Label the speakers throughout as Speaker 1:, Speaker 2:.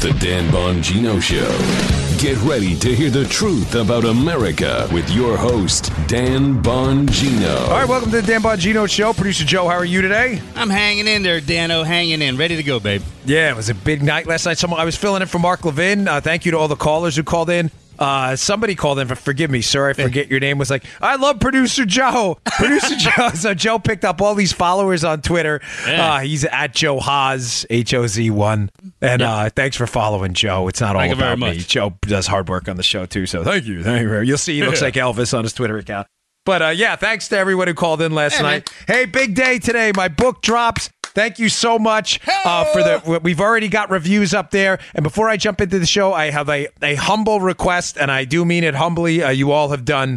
Speaker 1: The Dan Bongino Show. Get ready to hear the truth about America with your host, Dan Bongino.
Speaker 2: All right, welcome to the Dan Bongino Show. Producer Joe, how are you today?
Speaker 3: I'm hanging in there, Dano, hanging in. Ready to go, babe.
Speaker 2: Yeah, it was a big night last night. I was filling in for Mark Levin. Thank you to all the callers who called in. Somebody called in, forgive me, sir, I forget your name, was like, I love Producer Joe. Producer Joe. So Joe picked up all these followers on Twitter.
Speaker 3: Yeah.
Speaker 2: He's at Joe Haas, HOZ1. And thanks for following Joe. It's not all about me. Joe does hard work on the show, too. So thank you. You'll see he looks like Elvis on his Twitter account. But thanks to everyone who called in last night. Hey, big day today. My book drops. Thank you so much we've already got reviews up there. And before I jump into the show, I have a humble request, and I do mean it humbly. You all have done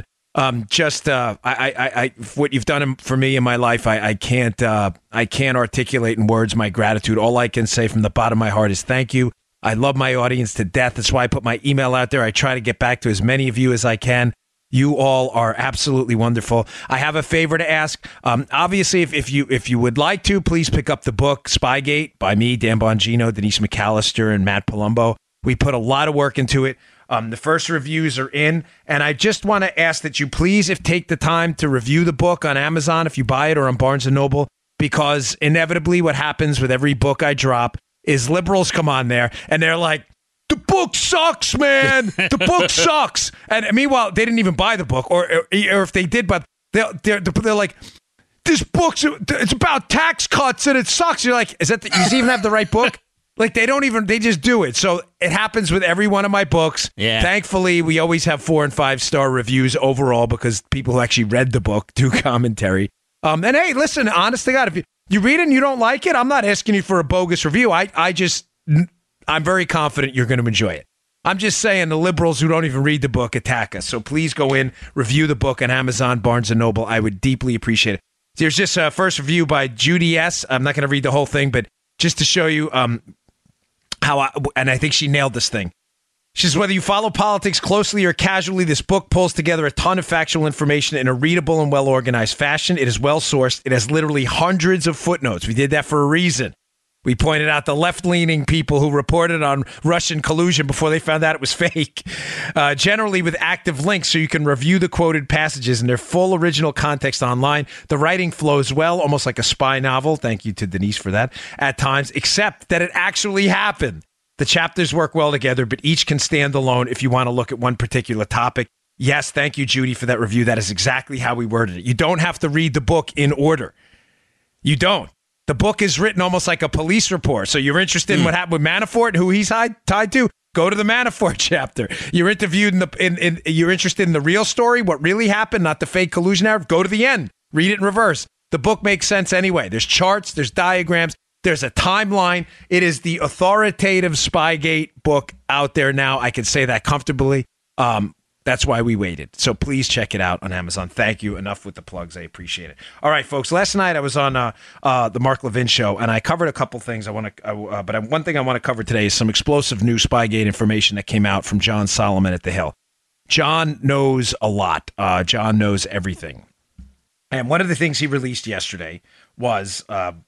Speaker 2: what you've done for me in my life. I can't articulate in words my gratitude. All I can say from the bottom of my heart is thank you. I love my audience to death. That's why I put my email out there. I try to get back to as many of you as I can. You all are absolutely wonderful. I have a favor to ask. Obviously, if you would like to, please pick up the book Spygate by me, Dan Bongino, Denise McAllister, and Matt Palumbo. We put a lot of work into it. The first reviews are in, and I just want to ask that you please take the time to review the book on Amazon if you buy it, or on Barnes & Noble, because inevitably what happens with every book I drop is liberals come on there, and they're like, the book sucks, man. The book sucks. And meanwhile, they didn't even buy the book, or if they did, but they're like, this book's it's about tax cuts and it sucks. You're like, does he even have the right book? Like they just do it. So it happens with every one of my books.
Speaker 3: Yeah.
Speaker 2: Thankfully, we always have 4 and 5 star reviews overall because people who actually read the book do commentary. And hey, listen, honest to God, if you read it and you don't like it, I'm not asking you for a bogus review. I'm very confident you're going to enjoy it. I'm just saying the liberals who don't even read the book attack us. So please go in, review the book on Amazon, Barnes & Noble. I would deeply appreciate it. There's just a first review by Judy S. I'm not going to read the whole thing, but just to show you and I think she nailed this thing. She says, whether you follow politics closely or casually, this book pulls together a ton of factual information in a readable and well-organized fashion. It is well-sourced. It has literally hundreds of footnotes. We did that for a reason. We pointed out the left-leaning people who reported on Russian collusion before they found out it was fake, generally with active links so you can review the quoted passages in their full original context online. The writing flows well, almost like a spy novel. Thank you to Denise for that at times, except that it actually happened. The chapters work well together, but each can stand alone if you want to look at one particular topic. Yes, thank you, Judy, for that review. That is exactly how we worded it. You don't have to read the book in order. You don't. The book is written almost like a police report. So you're interested in what happened with Manafort and who he's tied to? Go to the Manafort chapter. You're interviewed you're interested in the real story, what really happened, not the fake collusion narrative? Go to the end. Read it in reverse. The book makes sense anyway. There's charts, there's diagrams, there's a timeline. It is the authoritative Spygate book out there now. I can say that comfortably. That's why we waited. So please check it out on Amazon. Thank you. Enough with the plugs. I appreciate it. All right, folks. Last night I was on the Mark Levin show, and I covered a couple things. But one thing I want to cover today is some explosive new Spygate information that came out from John Solomon at The Hill. John knows a lot. John knows everything. And one of the things he released yesterday was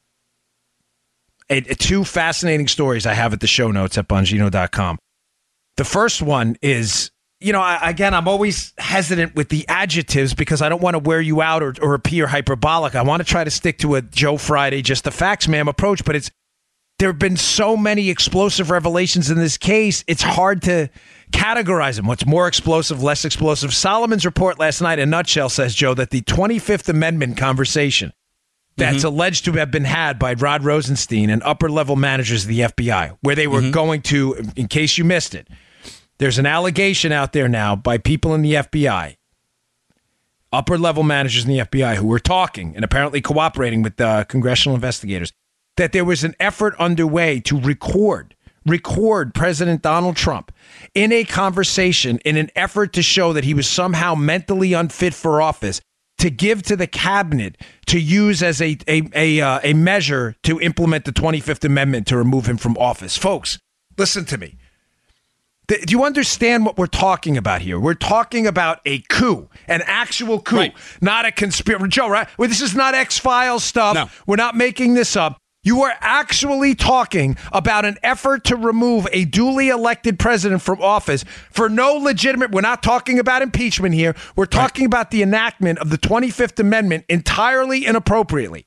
Speaker 2: two fascinating stories I have at the show notes at Bongino.com. The first one is, I'm always hesitant with the adjectives because I don't want to wear you out or appear hyperbolic. I want to try to stick to a Joe Friday, just the facts, ma'am approach. But there have been so many explosive revelations in this case, it's hard to categorize them. What's more explosive, less explosive? Solomon's report last night, in a nutshell, says, Joe, that the 25th Amendment conversation that's alleged to have been had by Rod Rosenstein and upper-level managers of the FBI, where they were going to, in case you missed it, there's an allegation out there now by people in the FBI, upper-level managers in the FBI who were talking and apparently cooperating with the congressional investigators, that there was an effort underway to record President Donald Trump in a conversation in an effort to show that he was somehow mentally unfit for office, to give to the cabinet to use as a measure to implement the 25th Amendment to remove him from office. Folks, listen to me. Do you understand what we're talking about here? We're talking about a coup, an actual coup, not a conspiracy. Joe, right? Well, this is not X-Files stuff. No. We're not making this up. You are actually talking about an effort to remove a duly elected president from office for no legitimate. We're not talking about impeachment here. We're talking about the enactment of the 25th Amendment entirely inappropriately.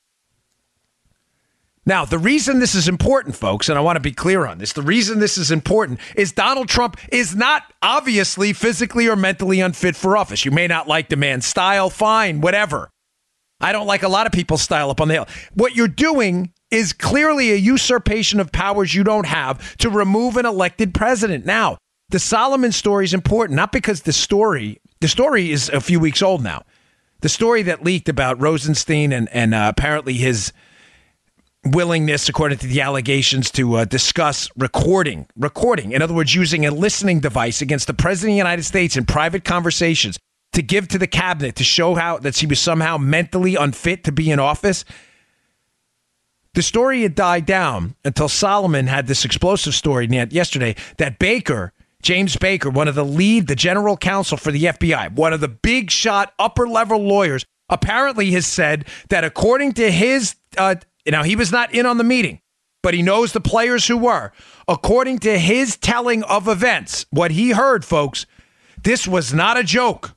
Speaker 2: Now, the reason this is important, folks, and I want to be clear on this, the reason this is important is Donald Trump is not obviously physically or mentally unfit for office. You may not like the man's style, fine, whatever. I don't like a lot of people's style up on the hill. What you're doing is clearly a usurpation of powers you don't have to remove an elected president. Now, the Solomon story is important, not because the story is a few weeks old now. The story that leaked about Rosenstein and apparently his willingness, according to the allegations, to discuss recording. In other words, using a listening device against the president of the United States in private conversations to give to the cabinet to show how that he was somehow mentally unfit to be in office. The story had died down until Solomon had this explosive story yesterday that Baker, James Baker, one of the general counsel for the FBI, one of the big shot upper level lawyers, apparently has said that according to his, now he was not in on the meeting, but he knows the players who were. According to his telling of events, what he heard, folks, this was not a joke.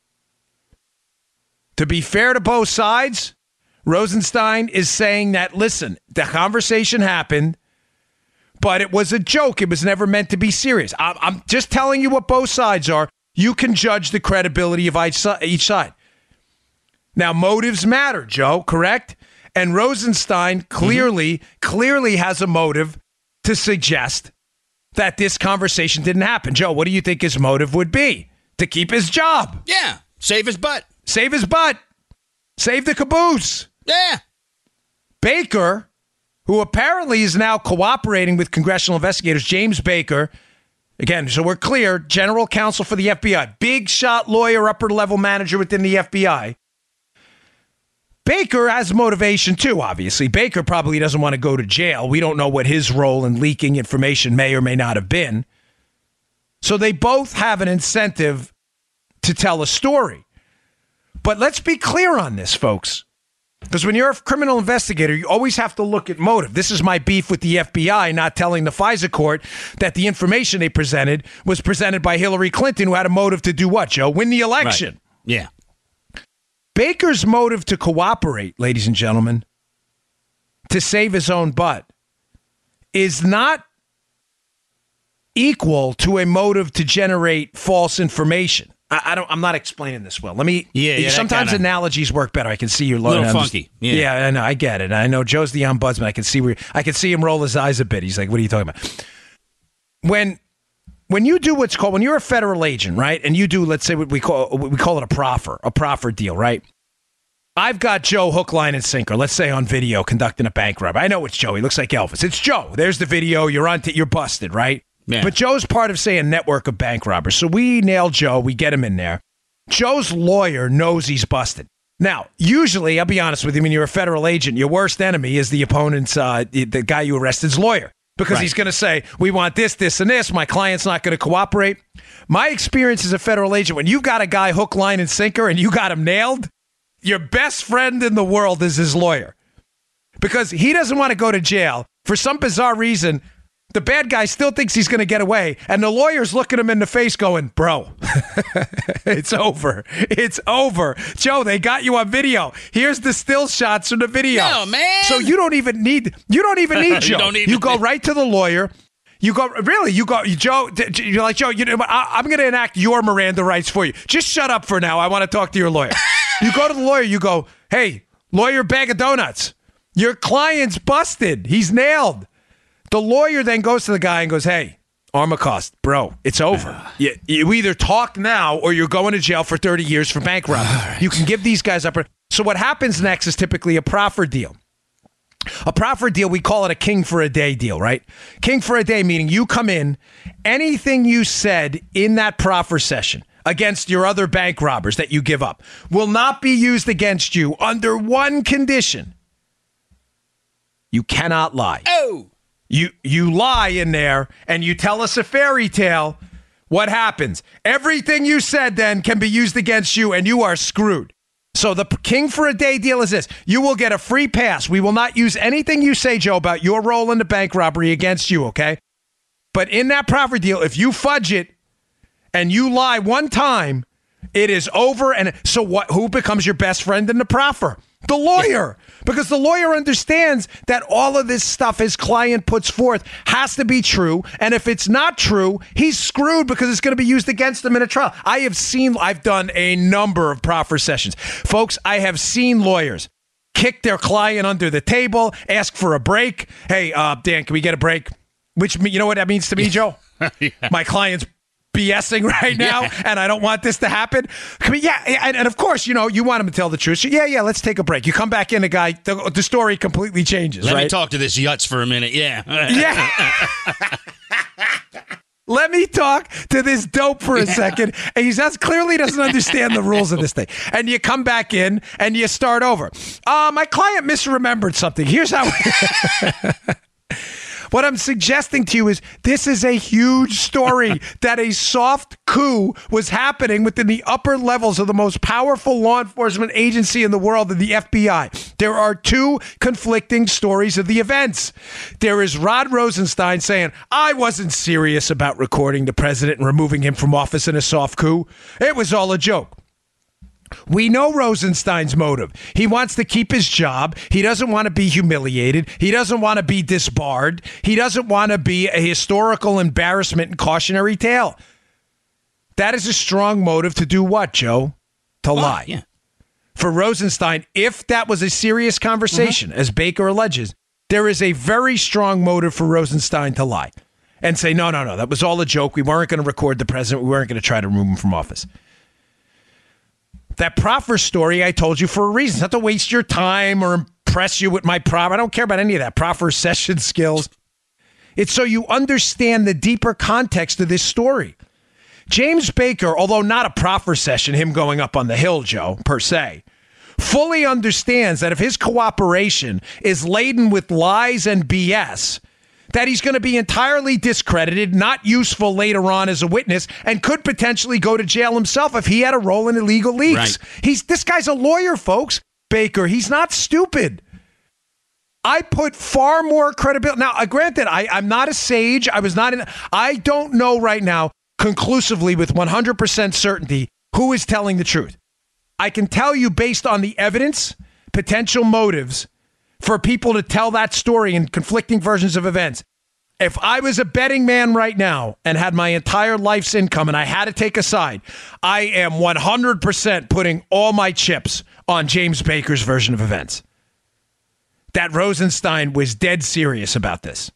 Speaker 2: To be fair to both sides, Rosenstein is saying that, listen, the conversation happened, but it was a joke. It was never meant to be serious. I'm just telling you what both sides are. You can judge the credibility of each side. Now, motives matter, Joe, correct? And Rosenstein clearly has a motive to suggest that this conversation didn't happen. Joe, what do you think his motive would be? To keep his job.
Speaker 3: Yeah, save his butt.
Speaker 2: Save his butt. Save the caboose.
Speaker 3: Yeah.
Speaker 2: Baker, who apparently is now cooperating with congressional investigators, James Baker, again, so we're clear, general counsel for the FBI, big shot lawyer, upper level manager within the FBI. Baker has motivation too, obviously. Baker probably doesn't want to go to jail. We don't know what his role in leaking information may or may not have been. So they both have an incentive to tell a story. But let's be clear on this, folks. Because when you're a criminal investigator, you always have to look at motive. This is my beef with the FBI not telling the FISA court that the information they presented was presented by Hillary Clinton, who had a motive to do what, Joe? Win the election.
Speaker 3: Right. Yeah.
Speaker 2: Baker's motive to cooperate, ladies and gentlemen, to save his own butt, is not equal to a motive to generate false information. I'm not explaining this well. Let me.
Speaker 3: Yeah.
Speaker 2: Sometimes analogies work better. I can see your
Speaker 3: little funky.
Speaker 2: Yeah, I know. I get it. I know Joe's the ombudsman. I can see him roll his eyes a bit. He's like, "What are you talking about?" When you do what's called, when you're a federal agent, right, and you do, let's say what we call it a proffer deal, right? I've got Joe hook, line, and sinker. Let's say on video conducting a bank robbery. I know it's Joe. He looks like Elvis. It's Joe. There's the video. You're busted, right?
Speaker 3: Yeah.
Speaker 2: But Joe's part of, say, a network of bank robbers. So we nail Joe. We get him in there. Joe's lawyer knows he's busted. Now, usually, I'll be honest with you, when you're a federal agent, your worst enemy is the opponent's, the guy you arrested's lawyer. Because he's going to say, we want this, this, and this. My client's not going to cooperate. My experience as a federal agent, when you've got a guy hook, line, and sinker, and you got him nailed, your best friend in the world is his lawyer. Because he doesn't want to go to jail. For some bizarre reason, the bad guy still thinks he's going to get away, and the lawyer's looking him in the face going, bro, it's over. It's over. Joe, they got you on video. Here's the still shots from the video.
Speaker 3: No, man.
Speaker 2: So you don't even need Joe. You go right to the lawyer. Joe, you're like, Joe, I'm going to enact your Miranda rights for you. Just shut up for now. I want to talk to your lawyer. You go to the lawyer. You go, hey, lawyer, bag of donuts. Your client's busted. He's nailed. The lawyer then goes to the guy and goes, hey, Armacost, bro, it's over. You either talk now or you're going to jail for 30 years for bank robbery. Right. You can give these guys up. So what happens next is typically a proffer deal. A proffer deal, we call it a king for a day deal, right? King for a day, meaning you come in, anything you said in that proffer session against your other bank robbers that you give up will not be used against you under one condition. You cannot lie.
Speaker 3: Oh!
Speaker 2: You lie in there and you tell us a fairy tale. What happens? Everything you said then can be used against you and you are screwed. So the king for a day deal is this. You will get a free pass. We will not use anything you say, Joe, about your role in the bank robbery against you, okay? But in that proffer deal, if you fudge it and you lie one time, it is over. And so what? Who becomes your best friend in the proffer? The lawyer. Because the lawyer understands that all of this stuff his client puts forth has to be true. And if it's not true, he's screwed because it's going to be used against him in a trial. I've done a number of proffer sessions. Folks, I have seen lawyers kick their client under the table, ask for a break. Hey, Dan, can we get a break? Which, you know what that means to me, Joe? Yeah. My client's BSing right now, and I don't want this to happen. I mean, and of course, you want him to tell the truth. So yeah, let's take a break. You come back in, the story completely changes.
Speaker 3: Let
Speaker 2: me
Speaker 3: talk to this Yutz for a minute. Yeah.
Speaker 2: Let me talk to this dope for a second. And he clearly doesn't understand the rules of this thing. And you come back in and you start over. My client misremembered something. Here's how. What I'm suggesting to you is this is a huge story that a soft coup was happening within the upper levels of the most powerful law enforcement agency in the world, the FBI. There are two conflicting stories of the events. There is Rod Rosenstein saying, I wasn't serious about recording the president and removing him from office in a soft coup. It was all a joke. We know Rosenstein's motive. He wants to keep his job. He doesn't want to be humiliated. He doesn't want to be disbarred. He doesn't want to be a historical embarrassment and cautionary tale. That is a strong motive to do what, Joe? To lie. Yeah. For Rosenstein, if that was a serious conversation, as Baker alleges, there is a very strong motive for Rosenstein to lie and say, no, that was all a joke. We weren't going to record the president. We weren't going to try to remove him from office. That proffer story I told you for a reason. It's not to waste your time or impress you with my proffer. I don't care about any of that proffer session skills. It's so you understand the deeper context of this story. James Baker, although not a proffer session, him going up on the Hill, Joe, per se, fully understands that if his cooperation is laden with lies and BS, that he's going to be entirely discredited, not useful later on as a witness, and could potentially go to jail himself if he had a role in illegal leaks. Right. This guy's a lawyer, folks. Baker, he's not stupid. I put far more credibility. Now, granted, I'm not a sage. I don't know right now conclusively with 100% certainty who is telling the truth. I can tell you based on the evidence, potential motives, for people to tell that story in conflicting versions of events. If I was a betting man right now and had my entire life's income and I had to take a side, I am 100% putting all my chips on James Baker's version of events. That Rosenstein was dead serious about this.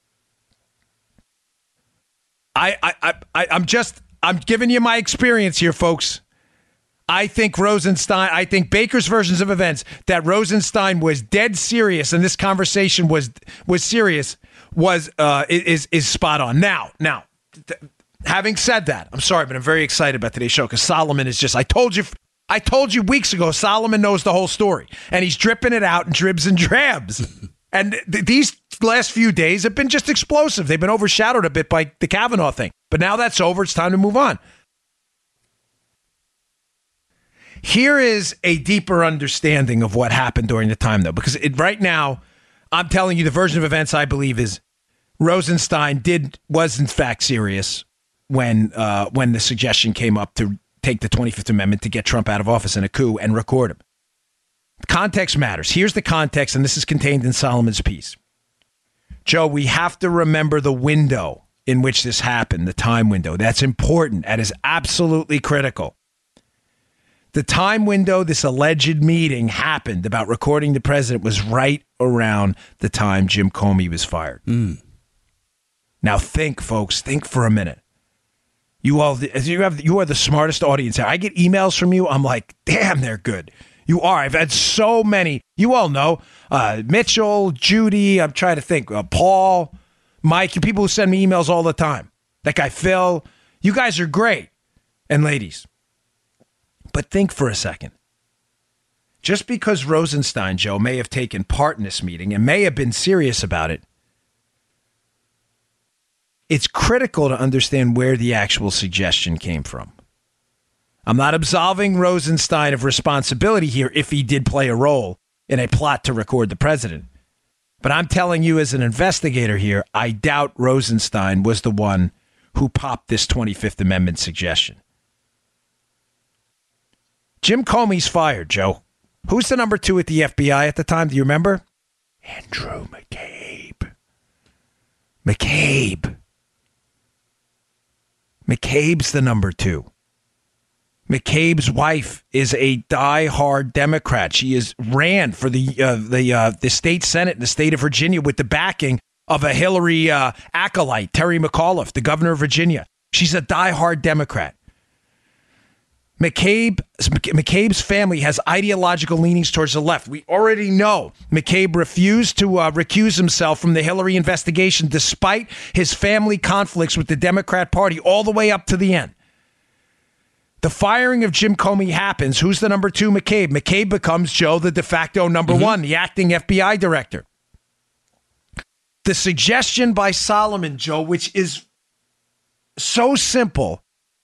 Speaker 2: I'm giving you my experience here, folks. I think Baker's versions of events, that Rosenstein was dead serious and this conversation was serious, is spot on. Now, having said that, I'm sorry, but I'm very excited about today's show because Solomon is just, I told you weeks ago, Solomon knows the whole story and he's dripping it out in dribs and drabs. And these last few days have been just explosive. They've been overshadowed a bit by the Kavanaugh thing, but now that's over. It's time to move on. Here is a deeper understanding of what happened during the time, though, because right now, I'm telling you the version of events I believe is Rosenstein was in fact serious when the suggestion came up to take the 25th Amendment to get Trump out of office in a coup and record him. Context matters. Here's the context, and this is contained in Solomon's piece. Joe, we have to remember the window in which this happened, the time window. That's important. That is absolutely critical. The time window this alleged meeting happened about recording the president was right around the time Jim Comey was fired. Now think, folks, think for a minute. You are the smartest audience here. I get emails from you. I'm like, damn, they're good. You are. I've had so many. You all know Mitchell, Judy. I'm trying to think. Paul, Mike. You people who send me emails all the time. That guy Phil. You guys are great, and ladies. But think for a second. Just because Rosenstein, Joe, may have taken part in this meeting and may have been serious about it, it's critical to understand where the actual suggestion came from. I'm not absolving Rosenstein of responsibility here if he did play a role in a plot to record the president. But I'm telling you as an investigator here, I doubt Rosenstein was the one who popped this 25th Amendment suggestion. Jim Comey's fired, Joe. Who's the number 2 at the FBI at the time? Do you remember? Andrew McCabe. McCabe's the number 2. McCabe's wife is a die-hard Democrat. She ran for the state Senate in the state of Virginia with the backing of a Hillary acolyte, Terry McAuliffe, the governor of Virginia. She's a die-hard Democrat. McCabe's family has ideological leanings towards the left. We already know McCabe refused to recuse himself from the Hillary investigation despite his family conflicts with the Democrat Party all the way up to the end. The firing of Jim Comey happens. Who's the number 2? McCabe. McCabe becomes, Joe, the de facto number 1, the acting FBI director. The suggestion by Solomon, Joe, which is so simple,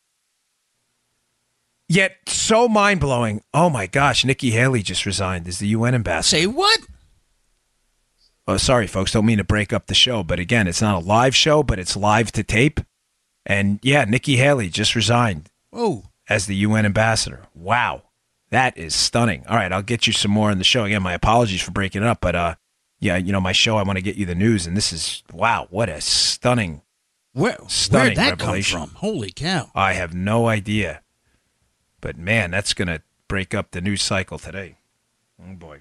Speaker 2: yet so mind-blowing. Oh, my gosh, Nikki Haley just resigned as the UN ambassador.
Speaker 3: Say what?
Speaker 2: Oh, sorry, folks, don't mean to break up the show, but again, it's not a live show, but it's live to tape. And yeah, Nikki Haley just resigned.
Speaker 3: Oh.
Speaker 2: As the UN ambassador. Wow. That is stunning. All right, I'll get you some more on the show. Again, my apologies for breaking it up, but yeah, my show, I want to get you the news, and this is, wow, what a stunning
Speaker 3: Where'd that
Speaker 2: revelation.
Speaker 3: come from? Holy cow.
Speaker 2: I have no idea. But man, that's going to break up the news cycle today. Oh boy.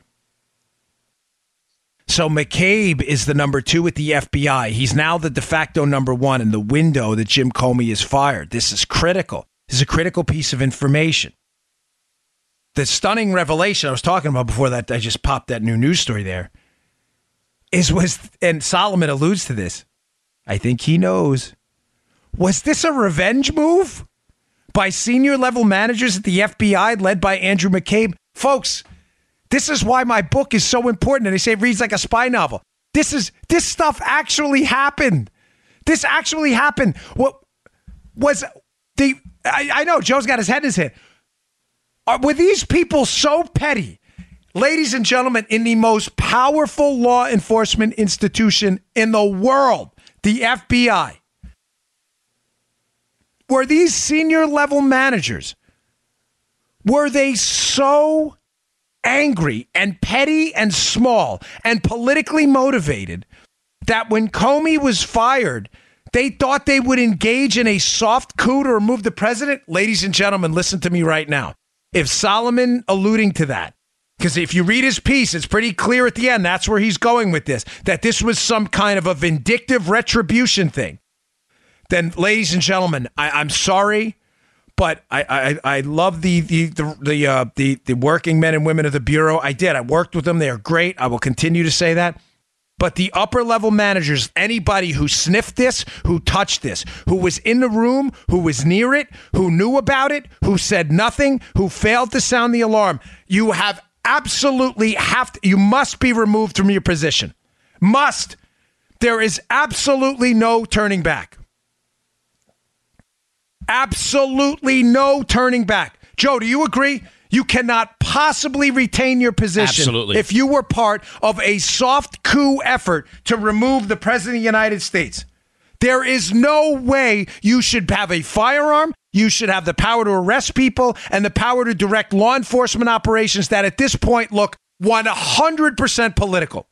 Speaker 2: So McCabe is the number 2 at the FBI. He's now the de facto number 1 in the window that Jim Comey is fired. This is critical. This is a critical piece of information. The stunning revelation I was talking about before that, I just popped that new news story there, and Solomon alludes to this. I think he knows. Was this a revenge move by senior level managers at the FBI led by Andrew McCabe? Folks, this is why my book is so important. And they say it reads like a spy novel. This stuff actually happened. This actually happened. What was I know Joe's got his head in his hand. Were these people so petty? Ladies and gentlemen, in the most powerful law enforcement institution in the world, the FBI, were these senior level managers, were they so angry and petty and small and politically motivated that when Comey was fired, they thought they would engage in a soft coup to remove the president? Ladies and gentlemen, listen to me right now. If Solomon alluding to that, because if you read his piece, it's pretty clear at the end, that's where he's going with this, that this was some kind of a vindictive retribution thing, then ladies and gentlemen, I'm sorry, but I love the working men and women of the Bureau. I worked with them. They are great. I will continue to say that. But the upper level managers, anybody who sniffed this, who touched this, who was in the room, who was near it, who knew about it, who said nothing, who failed to sound the alarm, you must be removed from your position. Must. There is absolutely no turning back. Absolutely no turning back. Joe, do you agree? You cannot possibly retain your position
Speaker 3: Absolutely.
Speaker 2: If you were part of a soft coup effort to remove the President of the United States. There is no way you should have a firearm. You should have the power to arrest people and the power to direct law enforcement operations that at this point look 100% political.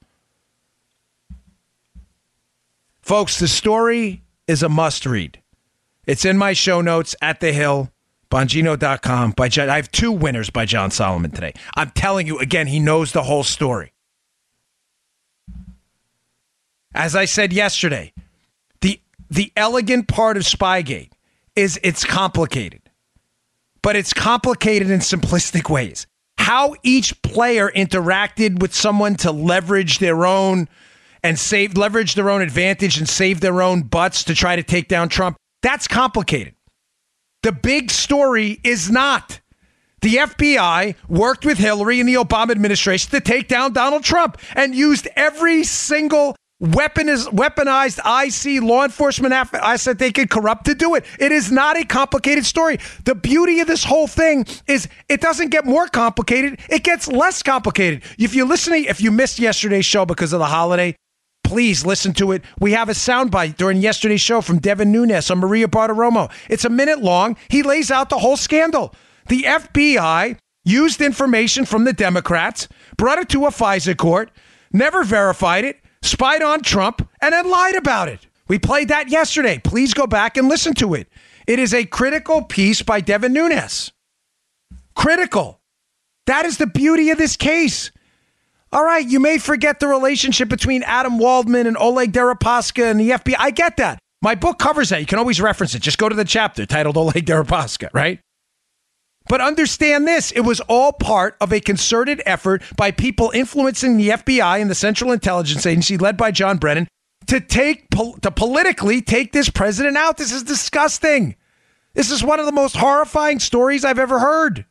Speaker 2: Folks, the story is a must read. It's in my show notes at The Hill. Bongino.com. I have 2 winners by John Solomon today. I'm telling you, again, he knows the whole story. As I said yesterday, the elegant part of Spygate is it's complicated. But it's complicated in simplistic ways. How each player interacted with someone to leverage their own advantage and save their own butts to try to take down Trump, that's complicated. The big story is not. The FBI worked with Hillary and the Obama administration to take down Donald Trump and used every single weaponized IC law enforcement asset they could corrupt to do it. It is not a complicated story. The beauty of this whole thing is it doesn't get more complicated. It gets less complicated. If you missed yesterday's show because of the holiday, please listen to it. We have a soundbite during yesterday's show from Devin Nunes on Maria Bartiromo. It's a minute long. He lays out the whole scandal. The FBI used information from the Democrats, brought it to a FISA court, never verified it, spied on Trump, and then lied about it. We played that yesterday. Please go back and listen to it. It is a critical piece by Devin Nunes. Critical. That is the beauty of this case. All right, you may forget the relationship between Adam Waldman and Oleg Deripaska and the FBI. I get that. My book covers that. You can always reference it. Just go to the chapter titled Oleg Deripaska, right? But understand this, it was all part of a concerted effort by people influencing the FBI and the Central Intelligence Agency led by John Brennan to politically take this president out. This is disgusting. This is one of the most horrifying stories I've ever heard.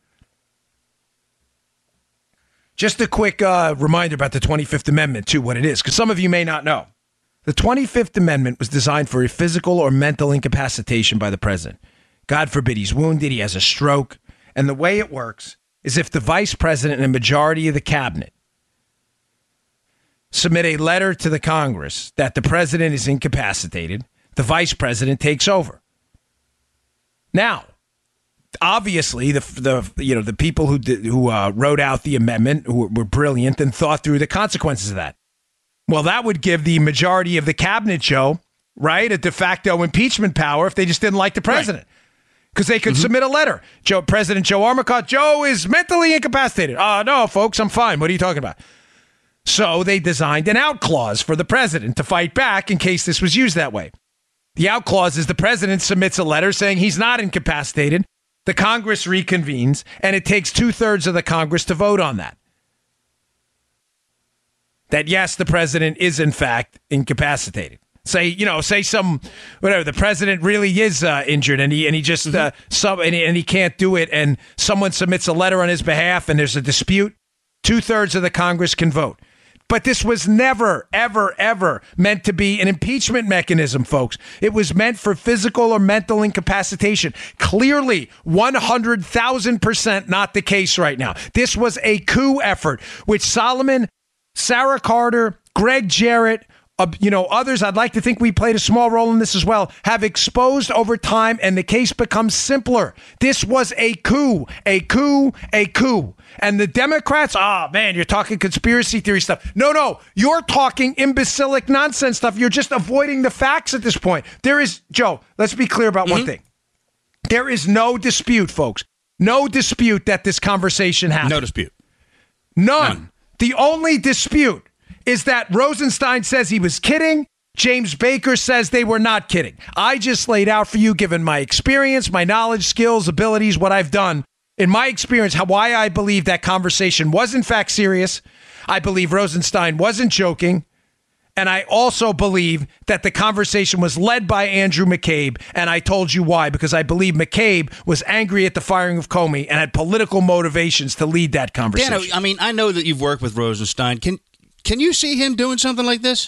Speaker 2: Just a quick reminder about the 25th Amendment, too, what it is, because some of you may not know. The 25th Amendment was designed for a physical or mental incapacitation by the president. God forbid he's wounded, he has a stroke. And the way it works is if the vice president and a majority of the cabinet submit a letter to the Congress that the president is incapacitated, the vice president takes over. Now, obviously, the people who wrote out the amendment were brilliant and thought through the consequences of that. Well, that would give the majority of the cabinet, Joe, right, a de facto impeachment power if they just didn't like the president. Right. Because they could submit a letter. President Joe Armacost, Joe is mentally incapacitated. No, folks, I'm fine. What are you talking about? So they designed an out clause for the president to fight back in case this was used that way. The out clause is the president submits a letter saying he's not incapacitated. The Congress reconvenes, and it takes 2/3 of the Congress to vote on that. That, yes, the president is, in fact, incapacitated. The president really is injured and he just and he can't do it, and someone submits a letter on his behalf and there's a dispute. 2/3 of the Congress can vote. But this was never, ever, ever meant to be an impeachment mechanism, folks. It was meant for physical or mental incapacitation. Clearly, 100,000% not the case right now. This was a coup effort, which Solomon, Sarah Carter, Greg Jarrett, others, I'd like to think we played a small role in this as well, have exposed over time, and the case becomes simpler. This was a coup, a coup, a coup. And the Democrats, you're talking conspiracy theory stuff. No, you're talking imbecilic nonsense stuff. You're just avoiding the facts at this point. Joe, let's be clear about one thing. There is no dispute, folks. No dispute that this conversation happened.
Speaker 3: No dispute.
Speaker 2: None. The only dispute is that Rosenstein says he was kidding. James Baker says they were not kidding. I just laid out for you, given my experience, my knowledge, skills, abilities, what I've done, in my experience, why I believe that conversation was in fact serious. I believe Rosenstein wasn't joking. And I also believe that the conversation was led by Andrew McCabe. And I told you why, because I believe McCabe was angry at the firing of Comey and had political motivations to lead that conversation.
Speaker 3: Dan, I know that you've worked with Rosenstein. Can you see him doing something like this?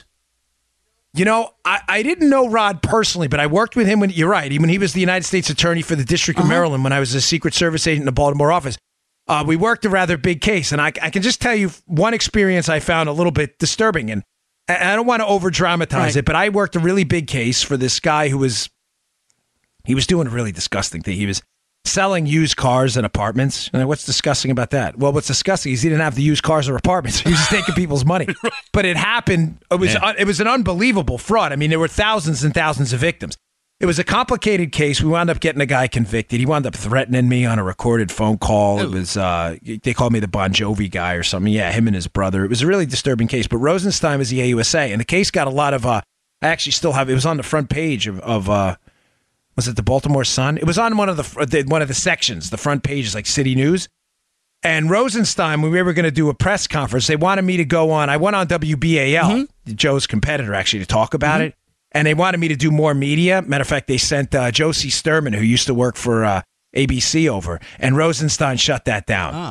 Speaker 2: I didn't know Rod personally, but I worked with him when he was the United States Attorney for the District of Maryland when I was a Secret Service agent in the Baltimore office. We worked a rather big case, and I can just tell you one experience I found a little bit disturbing, and I don't want to over-dramatize it, but I worked a really big case for this guy who was doing a really disgusting thing. He was selling used cars and apartments. And what's disgusting about that? Well, what's disgusting is he didn't have the used cars or apartments. He was just taking people's money. But it happened. It was an unbelievable fraud. I mean, there were thousands and thousands of victims. It was a complicated case. We wound up getting a guy convicted. He wound up threatening me on a recorded phone call. It was they called me the Bon Jovi guy or something. Yeah, him and his brother. It was a really disturbing case. But Rosenstein was the AUSA, and the case got a lot of. I actually still have. It was on the front page of was it the Baltimore Sun? It was on one of the sections. The front page is like City News. And Rosenstein, when we were going to do a press conference, they wanted me to go on. I went on WBAL, Joe's competitor, actually, to talk about it. And they wanted me to do more media. Matter of fact, they sent Josie Sturman, who used to work for ABC, over. And Rosenstein shut that down.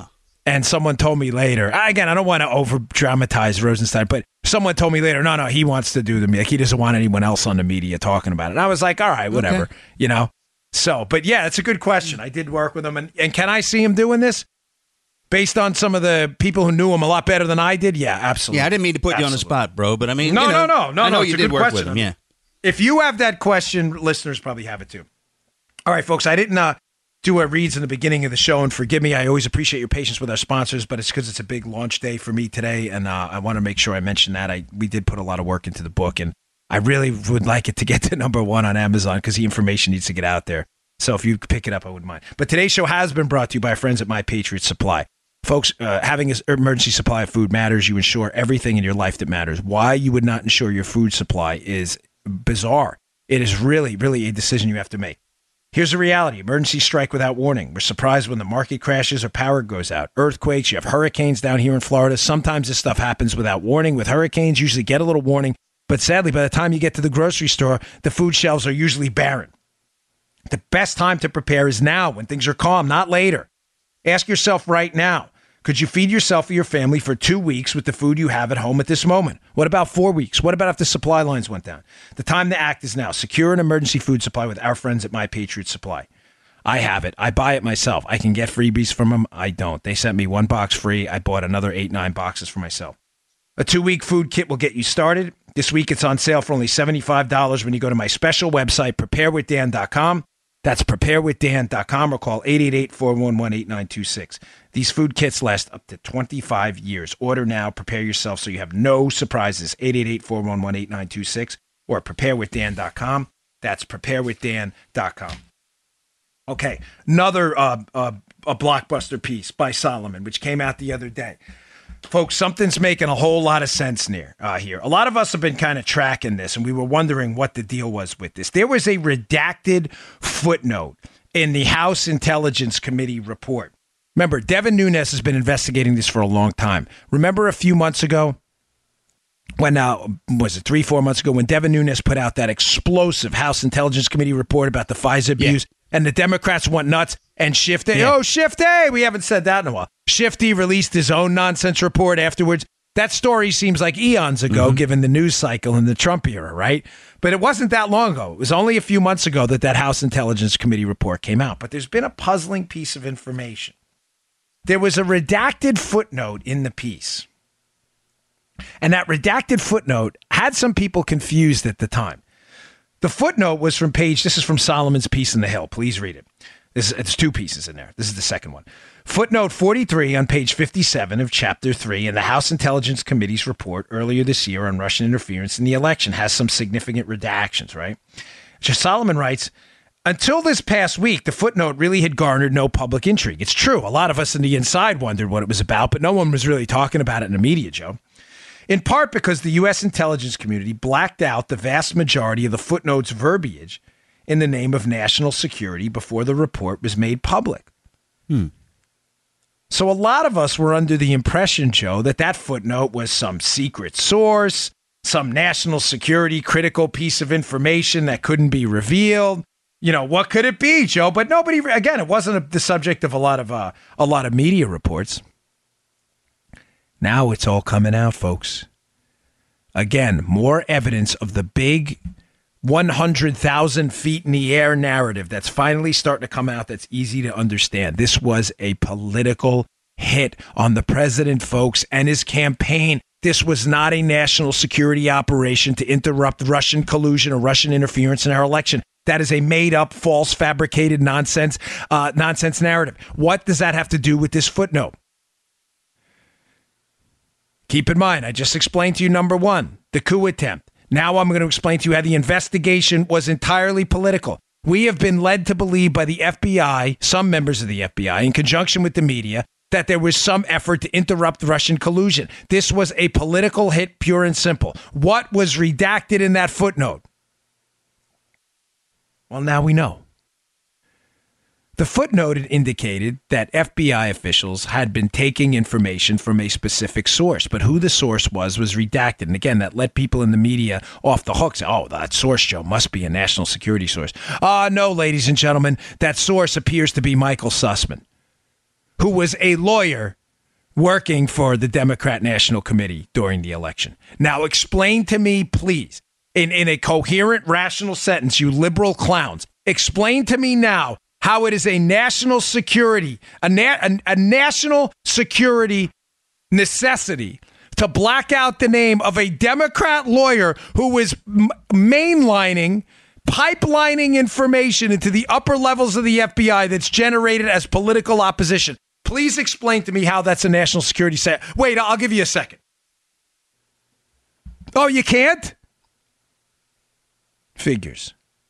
Speaker 2: And someone told me later, again, I don't want to over-dramatize Rosenstein, but someone told me later, no, he wants to do the media. Like, he doesn't want anyone else on the media talking about it. And I was like, all right, whatever, you know? So, but yeah, it's a good question. I did work with him. And can I see him doing this? Based on some of the people who knew him a lot better than I did? Yeah, absolutely.
Speaker 3: Yeah, I didn't mean to put you on the spot, bro, but I mean,
Speaker 2: No,
Speaker 3: I know you did work with him, yeah.
Speaker 2: If you have that question, listeners probably have it too. All right, folks, I didn't do a reads in the beginning of the show, and forgive me, I always appreciate your patience with our sponsors, but it's because it's a big launch day for me today, and I want to make sure I mention that. We did put a lot of work into the book, and I really would like it to get to number 1 on Amazon because the information needs to get out there. So if you pick it up, I wouldn't mind. But today's show has been brought to you by our friends at My Patriot Supply. Folks, having an emergency supply of food matters. You ensure everything in your life that matters. Why you would not ensure your food supply is bizarre. It is really, really a decision you have to make. Here's the reality. Emergencies strike without warning. We're surprised when the market crashes or power goes out. Earthquakes, you have hurricanes down here in Florida. Sometimes this stuff happens without warning. With hurricanes, you usually get a little warning. But sadly, by the time you get to the grocery store, the food shelves are usually barren. The best time to prepare is now when things are calm, not later. Ask yourself right now, could you feed yourself or your family for 2 weeks with the food you have at home at this moment? What about 4 weeks? What about if the supply lines went down? The time to act is now. Secure an emergency food supply with our friends at My Patriot Supply. I have it. I buy it myself. I can get freebies from them. I don't. They sent me 1 box free. I bought another 8-9 boxes for myself. A 2-week food kit will get you started. This week it's on sale for only $75 when you go to my special website, preparewithdan.com. That's preparewithdan.com or call 888-411-8926. These food kits last up to 25 years. Order now. Prepare yourself so you have no surprises. 888-411-8926 or preparewithdan.com. That's preparewithdan.com. Okay, another a blockbuster piece by Solomon, which came out the other day. Folks, something's making a whole lot of sense here. A lot of us have been kind of tracking this, and we were wondering what the deal was with this. There was a redacted footnote in the House Intelligence Committee report. Remember, Devin Nunes has been investigating this for a long time. Remember a few months ago when, was it 3-4 months ago, when Devin Nunes put out that explosive House Intelligence Committee report about the FISA abuse, and the Democrats went nuts, and Shifty, Shifty, we haven't said that in a while. Shifty released his own nonsense report afterwards. That story seems like eons ago, given the news cycle in the Trump era, right? But it wasn't that long ago. It was only a few months ago that House Intelligence Committee report came out. But there's been a puzzling piece of information. There was a redacted footnote in the piece. And that redacted footnote had some people confused at the time. The footnote was this is from Solomon's piece in The Hill. Please read it. It's 2 pieces in there. This is the second one. Footnote 43 on page 57 of Chapter 3 in the House Intelligence Committee's report earlier this year on Russian interference in the election has some significant redactions, right? Solomon writes, until this past week, the footnote really had garnered no public intrigue. It's true. A lot of us in the inside wondered what it was about, but no one was really talking about it in the media, Joe. In part because the U.S. intelligence community blacked out the vast majority of the footnote's verbiage in the name of national security before the report was made public. So a lot of us were under the impression, Joe, that footnote was some secret source, some national security critical piece of information that couldn't be revealed. You know, what could it be, Joe? But nobody, again, it wasn't the subject of a lot of media reports. Now it's all coming out, folks. Again, more evidence of the big 100,000 feet in the air narrative that's finally starting to come out that's easy to understand. This was a political hit on the president, folks, and his campaign. This was not a national security operation to interrupt Russian collusion or Russian interference in our election. That is a made-up, false, fabricated nonsense narrative. What does that have to do with this footnote? Keep in mind, I just explained to you, number 1, the coup attempt. Now I'm going to explain to you how the investigation was entirely political. We have been led to believe by the FBI, some members of the FBI, in conjunction with the media, that there was some effort to interrupt Russian collusion. This was a political hit, pure and simple. What was redacted in that footnote? Well, now we know. The footnote indicated that FBI officials had been taking information from a specific source, but who the source was redacted. And again, that let people in the media off the hook. Say, oh, that source, Joe, must be a national security source. No, ladies and gentlemen, that source appears to be Michael Sussman, who was a lawyer working for the Democrat National Committee during the election. Now explain to me, please, in a coherent, rational sentence, you liberal clowns, explain to me now how it is a national security, a national security necessity to black out the name of a Democrat lawyer who was pipelining information into the upper levels of the FBI that's generated as political opposition. Please explain to me how that's a national security set. Wait, I'll give you a second. Oh, you can't? Figures.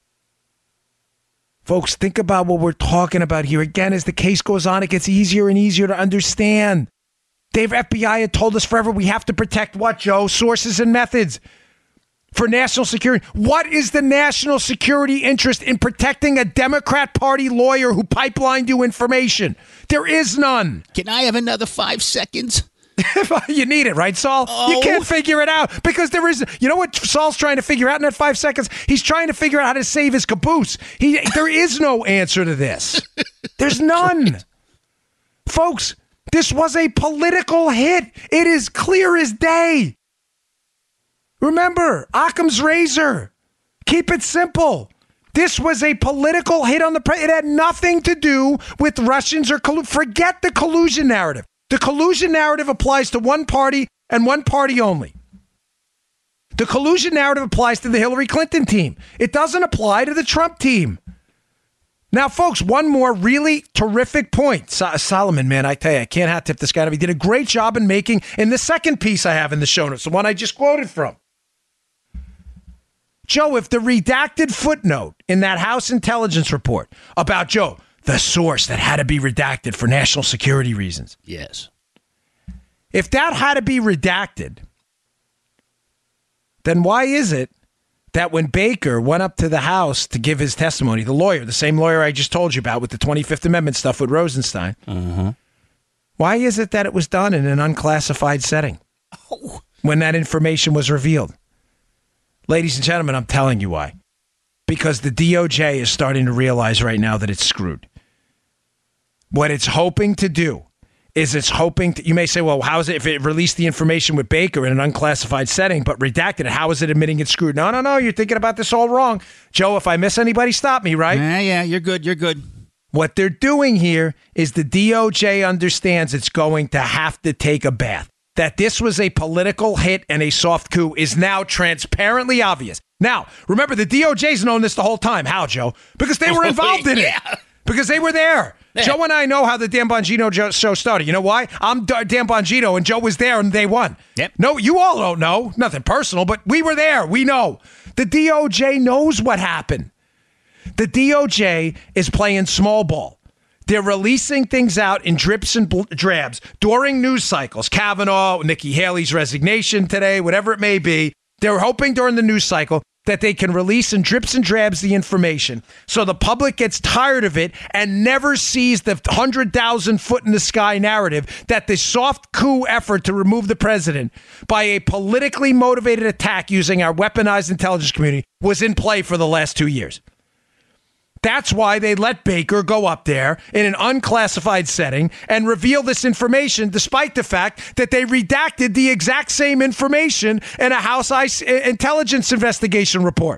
Speaker 2: Folks, think about what we're talking about here. Again, as the case goes on, it gets easier and easier to understand. The FBI had told us forever we have to protect what, Joe? Sources and methods for national security. What is the national security interest in protecting a Democrat Party lawyer who pipelined you information? There is none.
Speaker 3: Can I have another 5 seconds?
Speaker 2: You need it, right, Saul?
Speaker 3: Oh.
Speaker 2: You can't figure it out because there is. You know what Saul's trying to figure out in that 5 seconds? He's trying to figure out how to save his caboose. There is no answer to this. There's none. Folks, this was a political hit. It is clear as day. Remember, Occam's razor. Keep it simple. This was a political hit on the president. It had nothing to do with Russians or forget the collusion narrative. The collusion narrative applies to one party and one party only. The collusion narrative applies to the Hillary Clinton team. It doesn't apply to the Trump team. Now, folks, one more really terrific point. Solomon, man, I tell you, I can't hat tip this guy. He did a great job in making, in the second piece I have in the show notes, the one I just quoted from. Joe, if the redacted footnote in that House intelligence report about Joe, the source that had to be redacted for national security reasons.
Speaker 3: Yes.
Speaker 2: If that had to be redacted, then why is it that when Baker went up to the House to give his testimony, the lawyer, the same lawyer I just told you about with the 25th Amendment stuff with Rosenstein, why is it that it was done in an unclassified setting when that information was revealed? Ladies and gentlemen, I'm telling you why. Because the DOJ is starting to realize right now that it's screwed. What it's hoping to do is you may say, well, how is it if it released the information with Baker in an unclassified setting but redacted it? How is it admitting it's screwed? No, you're thinking about this all wrong. Joe, if I miss anybody, stop me, right?
Speaker 3: Yeah, you're good.
Speaker 2: What they're doing here is the DOJ understands it's going to have to take a bath. That this was a political hit and a soft coup is now transparently obvious. Now, remember, the DOJ's known this the whole time. How, Joe? Because they were involved in it. Because they were there. Yeah. Joe and I know how the Dan Bongino show started. You know why? I'm Dan Bongino, and Joe was there, and they won.
Speaker 3: Yep.
Speaker 2: No, you all don't know. Nothing personal, but we were there. We know. The DOJ knows what happened. The DOJ is playing small ball. They're releasing things out in drips and drabs during news cycles. Kavanaugh, Nikki Haley's resignation today, whatever it may be. They're hoping during the news cycle that they can release in drips and drabs the information so the public gets tired of it and never sees the 100,000 foot in the sky narrative that the soft coup effort to remove the president by a politically motivated attack using our weaponized intelligence community was in play for the last 2 years. That's why they let Baker go up there in an unclassified setting and reveal this information, despite the fact that they redacted the exact same information in a House intelligence investigation report.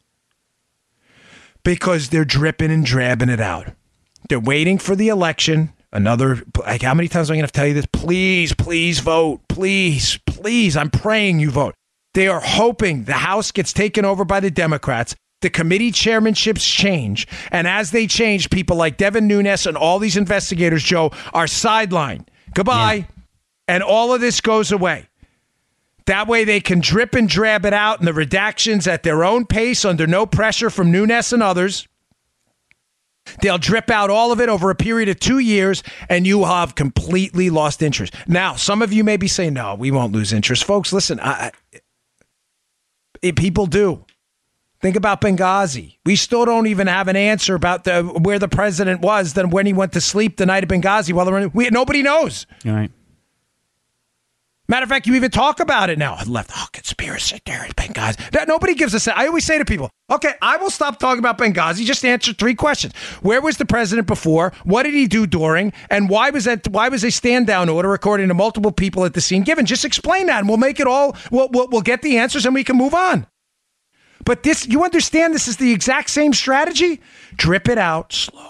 Speaker 2: Because they're dripping and drabbing it out. They're waiting for the election. How many times am I going to have to tell you this? Please vote. Please. I'm praying you vote. They are hoping the House gets taken over by the Democrats. The committee chairmanships change, and as they change, people like Devin Nunes and all these investigators, Joe, are sidelined. Goodbye. Yeah. And all of this goes away. That way they can drip and drab it out in the redactions at their own pace under no pressure from Nunes and others. They'll drip out all of it over a period of 2 years, and you have completely lost interest. Now, some of you may be saying, no, we won't lose interest. Folks, listen, people do. Think about Benghazi. We still don't even have an answer about where the president was than when he went to sleep the night of Benghazi. Nobody knows.
Speaker 3: All right.
Speaker 2: Matter of fact, you even talk about it now. Left, conspiracy theories, Benghazi. Nobody gives us that. I always say to people, okay, I will stop talking about Benghazi. Just answer 3 questions. Where was the president before? What did he do during? And why was a stand down order according to multiple people at the scene given? Just explain that and we'll make it all, we'll get the answers and we can move on. But this, you understand this is the exact same strategy? Drip it out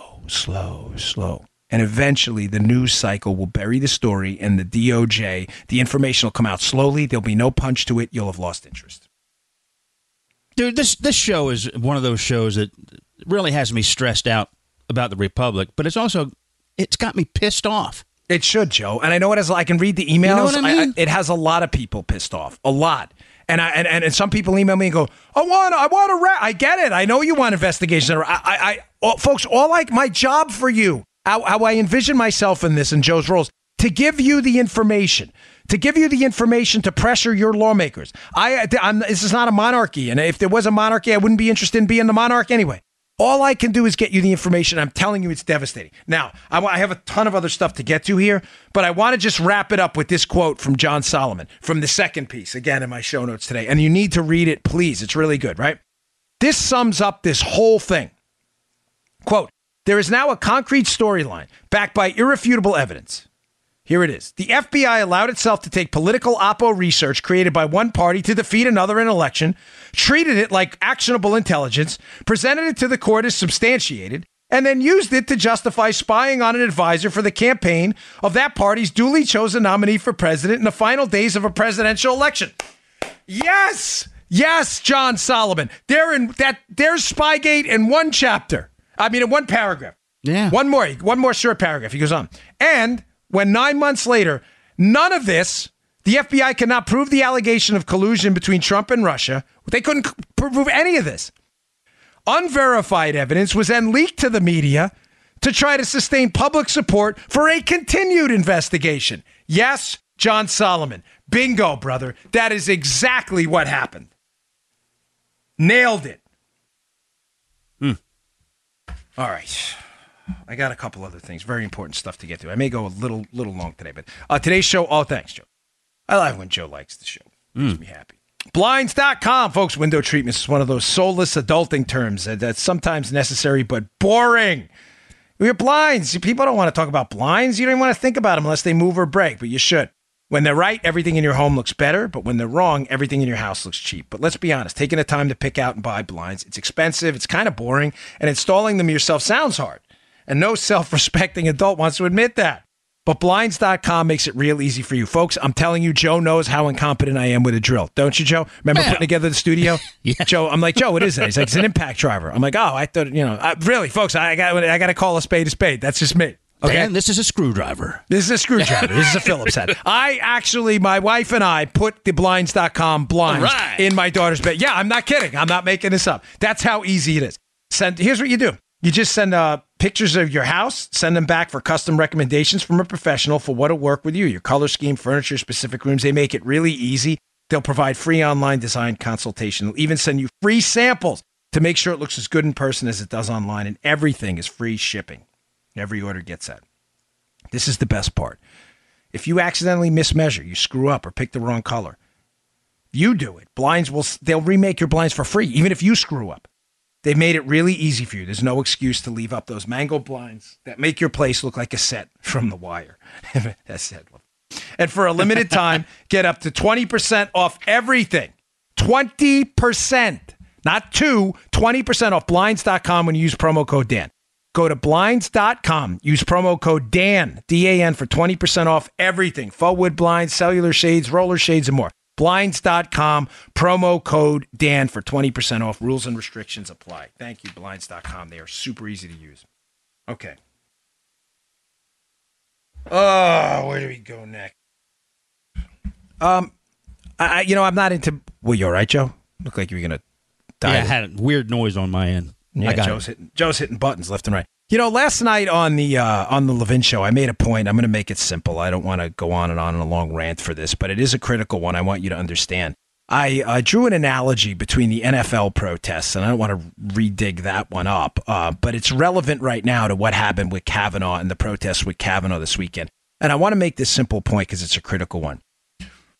Speaker 2: slow. And eventually the news cycle will bury the story and the DOJ, the information will come out slowly. There'll be no punch to it. You'll have lost interest.
Speaker 3: Dude, this show is one of those shows that really has me stressed out about the Republic, but it's got me pissed off.
Speaker 2: It should, Joe. And I know I can read the emails.
Speaker 3: You know what I mean?
Speaker 2: It has a lot of people pissed off. A lot. And some people email me and go, I get it. I know you want investigations. Folks, my job for you, how I envision myself in this and Joe's roles, to give you the information, to pressure your lawmakers. This is not a monarchy. And if there was a monarchy, I wouldn't be interested in being the monarch anyway. All I can do is get you the information. I'm telling you, it's devastating. Now, I have a ton of other stuff to get to here, but I want to just wrap it up with this quote from John Solomon from the second piece, again, in my show notes today. And you need to read it, please. It's really good, right? This sums up this whole thing. Quote, there is now a concrete storyline backed by irrefutable evidence. Here it is. The FBI allowed itself to take political oppo research created by one party to defeat another in an election, treated it like actionable intelligence, presented it to the court as substantiated, and then used it to justify spying on an advisor for the campaign of that party's duly chosen nominee for president in the final days of a presidential election. Yes, John Solomon. There's Spygate in one chapter. In one paragraph.
Speaker 3: Yeah.
Speaker 2: One more short paragraph. He goes on. And when 9 months later, none of this, the FBI cannot prove the allegation of collusion between Trump and Russia. They couldn't prove any of this. Unverified evidence was then leaked to the media to try to sustain public support for a continued investigation. Yes, John Solomon. Bingo, brother. That is exactly what happened. Nailed it. All right. I got a couple other things, very important stuff to get to. I may go a little long today, but today's show, thanks, Joe. I like when Joe likes the show. Makes me happy. Blinds.com, folks. Window treatments is one of those soulless adulting terms that's sometimes necessary but boring. Your blinds. People don't want to talk about blinds. You don't even want to think about them unless they move or break, but you should. When they're right, everything in your home looks better, but when they're wrong, everything in your house looks cheap. But let's be honest, taking the time to pick out and buy blinds, it's expensive, it's kind of boring, and installing them yourself sounds hard. And no self-respecting adult wants to admit that. But Blinds.com makes it real easy for you. Folks, I'm telling you, Joe knows how incompetent I am with a drill. Don't you, Joe? Remember putting together the studio?
Speaker 3: Yeah.
Speaker 2: Joe, I'm like, Joe, what is that? He's like, it's an impact driver. I'm like, I thought, really, folks, I got to call a spade a spade. That's just me. Okay?
Speaker 3: Dan, this is a screwdriver.
Speaker 2: This is a screwdriver. This is a Phillips head. My wife and I put the Blinds.com blinds in my daughter's bed. Yeah, I'm not kidding. I'm not making this up. That's how easy it is. Here's what you do. You just send pictures of your house, send them back for custom recommendations from a professional for what'll work with you, your color scheme, furniture, specific rooms. They make it really easy. They'll provide free online design consultation. They'll even send you free samples to make sure it looks as good in person as it does online. And everything is free shipping. Every order gets that. This is the best part. If you accidentally mismeasure, you screw up or pick the wrong color, you do it. They'll remake your blinds for free, even if you screw up. They've made it really easy for you. There's no excuse to leave up those mango blinds that make your place look like a set from The Wire. That's it. And for a limited time, get up to 20% off everything. 20%. Not 20% off Blinds.com when you use promo code Dan. Go to Blinds.com. Use promo code Dan, D-A-N, for 20% off everything. Faux wood blinds, cellular shades, roller shades, and more. Blinds.com, promo code Dan for 20% off. Rules and restrictions apply. Thank you, Blinds.com. They are super easy to use. Okay. Oh, where do we go next? I'm not into... Well, you all right, Joe? Look like you were going to die.
Speaker 3: Yeah, I had a weird noise on my end.
Speaker 2: Yeah, Joe's hitting buttons left and right. Last night on the Levin show, I made a point. I'm going to make it simple. I don't want to go on in a long rant for this, but it is a critical one. I want you to understand. I drew an analogy between the NFL protests, and I don't want to redig that one up, but it's relevant right now to what happened with Kavanaugh and the protests with Kavanaugh this weekend. And I want to make this simple point because it's a critical one.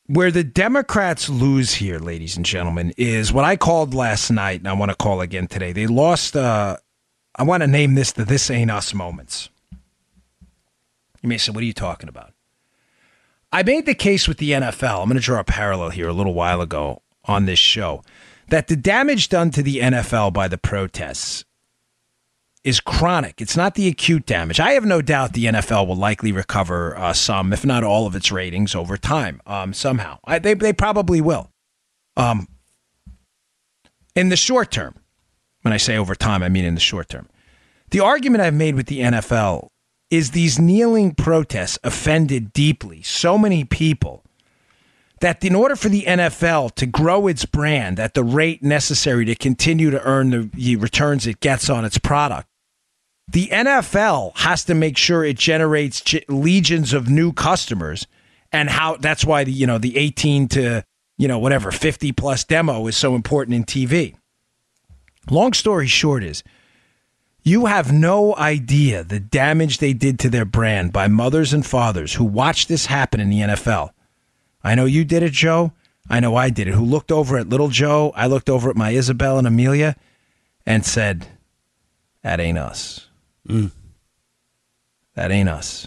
Speaker 2: Where the Democrats lose here, ladies and gentlemen, is what I called last night, and I want to call again today. They lost, I want to name this the This Ain't Us moments. You may say, what are you talking about? I made the case with the NFL. I'm going to draw a parallel here a little while ago on this show, that the damage done to the NFL by the protests is chronic. It's not the acute damage. I have no doubt the NFL will likely recover some, if not all of its ratings over time, somehow. They probably will. In the short term, when I say over time, I mean in the short term. The argument I've made with the NFL is these kneeling protests offended deeply so many people that in order for the NFL to grow its brand at the rate necessary to continue to earn the returns it gets on its product, the NFL has to make sure it generates legions of new customers, and that's why the 18 to 50 plus demo is so important in TV. Long story short is, you have no idea the damage they did to their brand by mothers and fathers who watched this happen in the NFL. I know you did it, Joe. I know I did it. Who looked over at little Joe? I looked over at my Isabel and Amelia and said, that ain't us. That ain't us.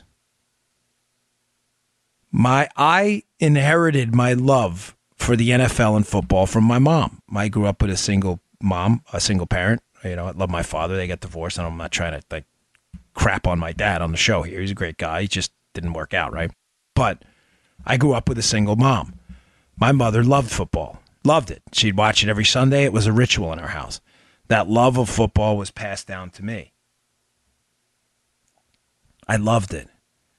Speaker 2: I inherited my love for the NFL and football from my mom. I grew up with a single mom, a single parent. I love my father. They got divorced, and I'm not trying to crap on my dad on the show here. He's a great guy. He just didn't work out, right? But I grew up with a single mom. My mother loved football, loved it. She'd watch it every Sunday. It was a ritual in our house. That love of football was passed down to me. I loved it.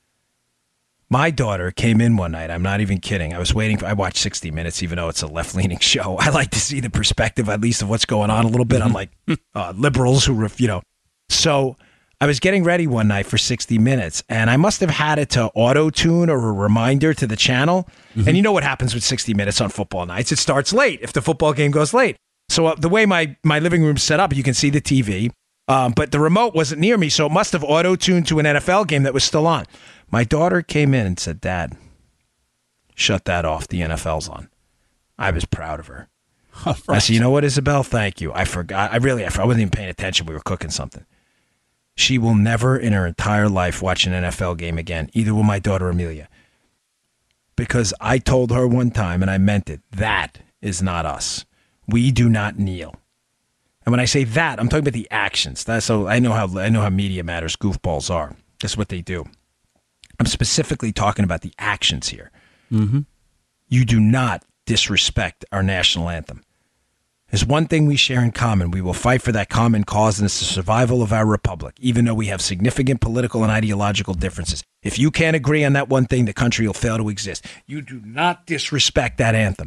Speaker 2: My daughter came in one night. I'm not even kidding. I watched 60 Minutes, even though it's a left-leaning show. I like to see the perspective, at least, of what's going on a little bit, unlike liberals who, So I was getting ready one night for 60 Minutes, and I must have had it to auto-tune or a reminder to the channel. Mm-hmm. And you know what happens with 60 Minutes on football nights? It starts late if the football game goes late. So the way my living room's set up, you can see the TV. But the remote wasn't near me, so it must have auto-tuned to an NFL game that was still on. My daughter came in and said, Dad, shut that off. The NFL's on. I was proud of her. Right. I said, you know what, Isabel? Thank you. I forgot. I wasn't even paying attention. We were cooking something. She will never in her entire life watch an NFL game again. Either will my daughter Amelia. Because I told her one time, and I meant it, that is not us. We do not kneel. And when I say that, I'm talking about the actions. So I know how Media Matters goofballs are. That's what they do. I'm specifically talking about the actions here. Mm-hmm. You do not disrespect our national anthem. There's one thing we share in common. We will fight for that common cause, and it's the survival of our republic, even though we have significant political and ideological differences. If you can't agree on that one thing, the country will fail to exist. You do not disrespect that anthem.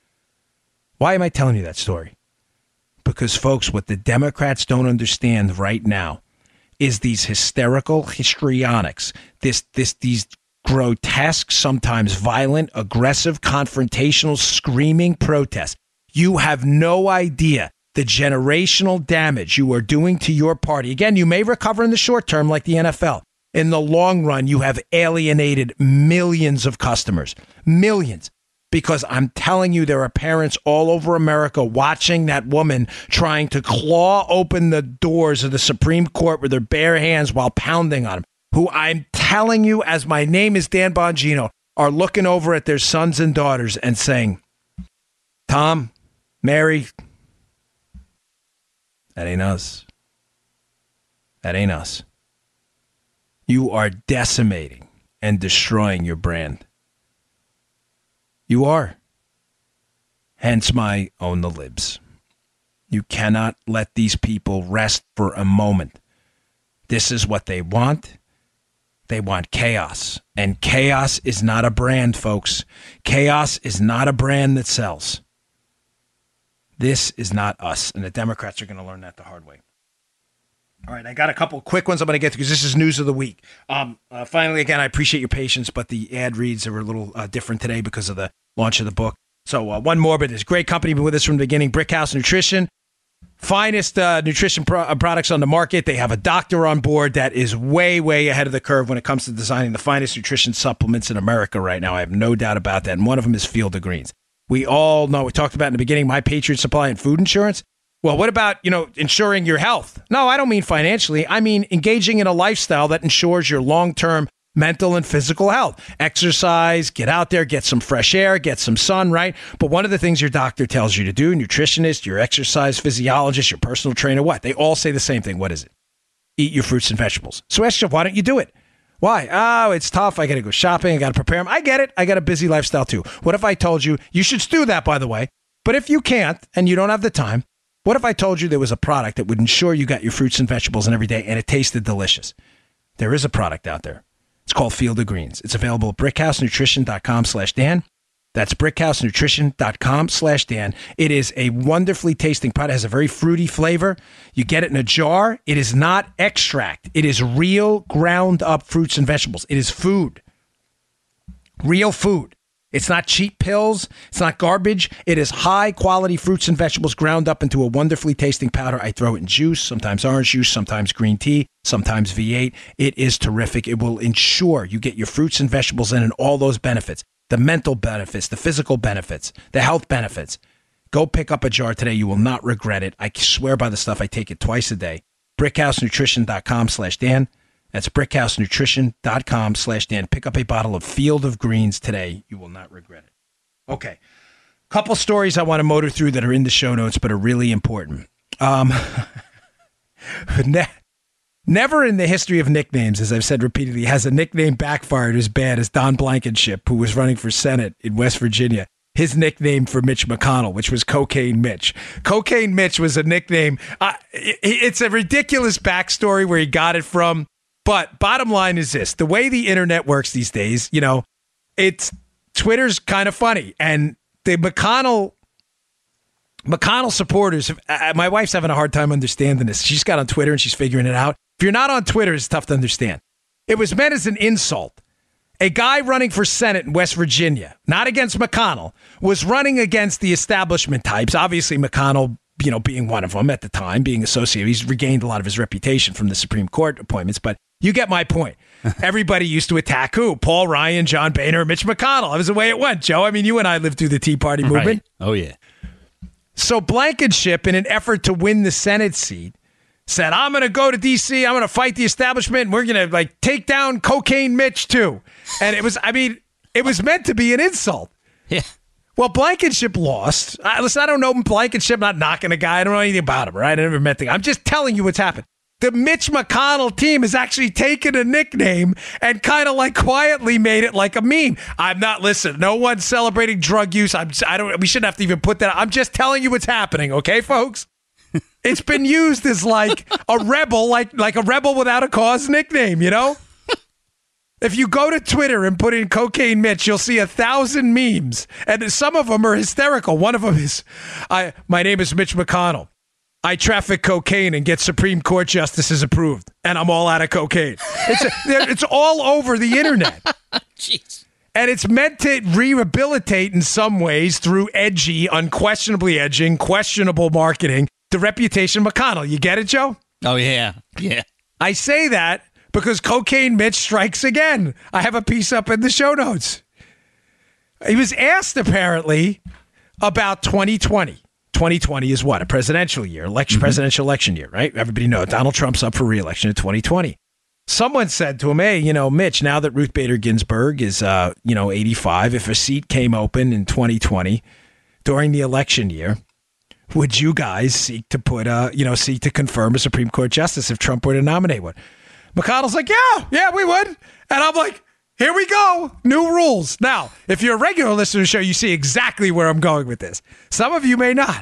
Speaker 2: Why am I telling you that story? Because, folks, what the Democrats don't understand right now is these hysterical histrionics, these grotesque, sometimes violent, aggressive, confrontational, screaming protests. You have no idea the generational damage you are doing to your party. Again, you may recover in the short term like the NFL. In the long run, you have alienated millions of customers. Millions. Because I'm telling you, there are parents all over America watching that woman trying to claw open the doors of the Supreme Court with their bare hands while pounding on them, who I'm telling you, as my name is Dan Bongino, are looking over at their sons and daughters and saying, Tom, Mary, that ain't us. That ain't us. You are decimating and destroying your brand. You are. Hence my own the libs. You cannot let these people rest for a moment. This is what they want. They want chaos. And chaos is not a brand, folks. Chaos is not a brand that sells. This is not us. And the Democrats are going to learn that the hard way. All right, I got a couple quick ones I'm going to get to because this is news of the week. Finally, again, I appreciate your patience, but the ad reads are a little different today because of the launch of the book. So one more, but this great company been with us from the beginning, Brickhouse Nutrition. finest nutrition products on the market. They have a doctor on board that is way, way ahead of the curve when it comes to designing the finest nutrition supplements in America right now. I have no doubt about that. And one of them is Field of Greens. We all know, we talked about in the beginning, My Patriot Supply and food insurance. Well, what about, ensuring your health? No, I don't mean financially. I mean engaging in a lifestyle that ensures your long-term mental and physical health. Exercise, get out there, get some fresh air, get some sun, right? But one of the things your doctor tells you to do, nutritionist, your exercise physiologist, your personal trainer, what? They all say the same thing. What is it? Eat your fruits and vegetables. So ask yourself, why don't you do it? Why? Oh, it's tough. I got to go shopping. I got to prepare them. I get it. I got a busy lifestyle too. What if I told you should do that, by the way, but if you can't and you don't have the time, what if I told you there was a product that would ensure you got your fruits and vegetables in every day and it tasted delicious? There is a product out there. It's called Field of Greens. It's available at brickhousenutrition.com/Dan. That's brickhousenutrition.com/Dan. It is a wonderfully tasting product. It has a very fruity flavor. You get it in a jar. It is not extract. It is real ground up fruits and vegetables. It is food. Real food. It's not cheap pills. It's not garbage. It is high quality fruits and vegetables ground up into a wonderfully tasting powder. I throw it in juice, sometimes orange juice, sometimes green tea, sometimes V8. It is terrific. It will ensure you get your fruits and vegetables in and all those benefits, the mental benefits, the physical benefits, the health benefits. Go pick up a jar today. You will not regret it. I swear by the stuff. I take it twice a day. brickhousenutrition.com/Dan. That's brickhousenutrition.com/Dan. Pick up a bottle of Field of Greens today. You will not regret it. Okay. Couple stories I want to motor through that are in the show notes, but are really important. Never in the history of nicknames, as I've said repeatedly, has a nickname backfired as bad as Don Blankenship, who was running for Senate in West Virginia. His nickname for Mitch McConnell, which was Cocaine Mitch. Cocaine Mitch was a nickname. It's a ridiculous backstory where he got it from. But bottom line is this, the way the internet works these days, Twitter's kind of funny. And the McConnell supporters, my wife's having a hard time understanding this. She's got on Twitter and she's figuring it out. If you're not on Twitter, it's tough to understand. It was meant as an insult. A guy running for Senate in West Virginia, not against McConnell, was running against the establishment types. Obviously, McConnell, being one of them at the time, being associated. He's regained a lot of his reputation from the Supreme Court appointments, but you get my point. Everybody used to attack who? Paul Ryan, John Boehner, Mitch McConnell. That was the way it went, Joe. I mean, you and I lived through the Tea Party movement.
Speaker 3: Right. Oh, yeah.
Speaker 2: So Blankenship, in an effort to win the Senate seat, said, I'm going to go to D.C., I'm going to fight the establishment, and we're going to, take down Cocaine Mitch, too. And it was meant to be an insult.
Speaker 3: Yeah.
Speaker 2: Well, Blankenship lost. Listen, I don't know Blankenship, not knocking a guy. I don't know anything about him, right? I never met the guy. I'm just telling you what's happened. The Mitch McConnell team has actually taken a nickname and kind of quietly made it like a meme. No one's celebrating drug use. We shouldn't have to even put that. I'm just telling you what's happening. Okay, folks? It's been used as a rebel, like a rebel without a cause nickname, If you go to Twitter and put in Cocaine Mitch, you'll see 1,000 memes. And some of them are hysterical. One of them is, my name is Mitch McConnell. I traffic cocaine and get Supreme Court justices approved, and I'm all out of cocaine. It's all over the internet.
Speaker 3: Jeez.
Speaker 2: And it's meant to rehabilitate in some ways through unquestionably edging, questionable marketing, the reputation of McConnell. You get it, Joe?
Speaker 3: Oh, yeah. Yeah.
Speaker 2: I say that because Cocaine Mitch strikes again. I have a piece up in the show notes. He was asked, apparently, about 2020. 2020 is what? A presidential year, presidential election year, right? Everybody knows Donald Trump's up for re-election in 2020. Someone said to him, hey, Mitch, now that Ruth Bader Ginsburg is, 85, if a seat came open in 2020 during the election year, would you guys seek to seek to confirm a Supreme Court justice if Trump were to nominate one? McConnell's like, yeah, we would. And I'm like, here we go. New rules. Now, if you're a regular listener to the show, you see exactly where I'm going with this. Some of you may not.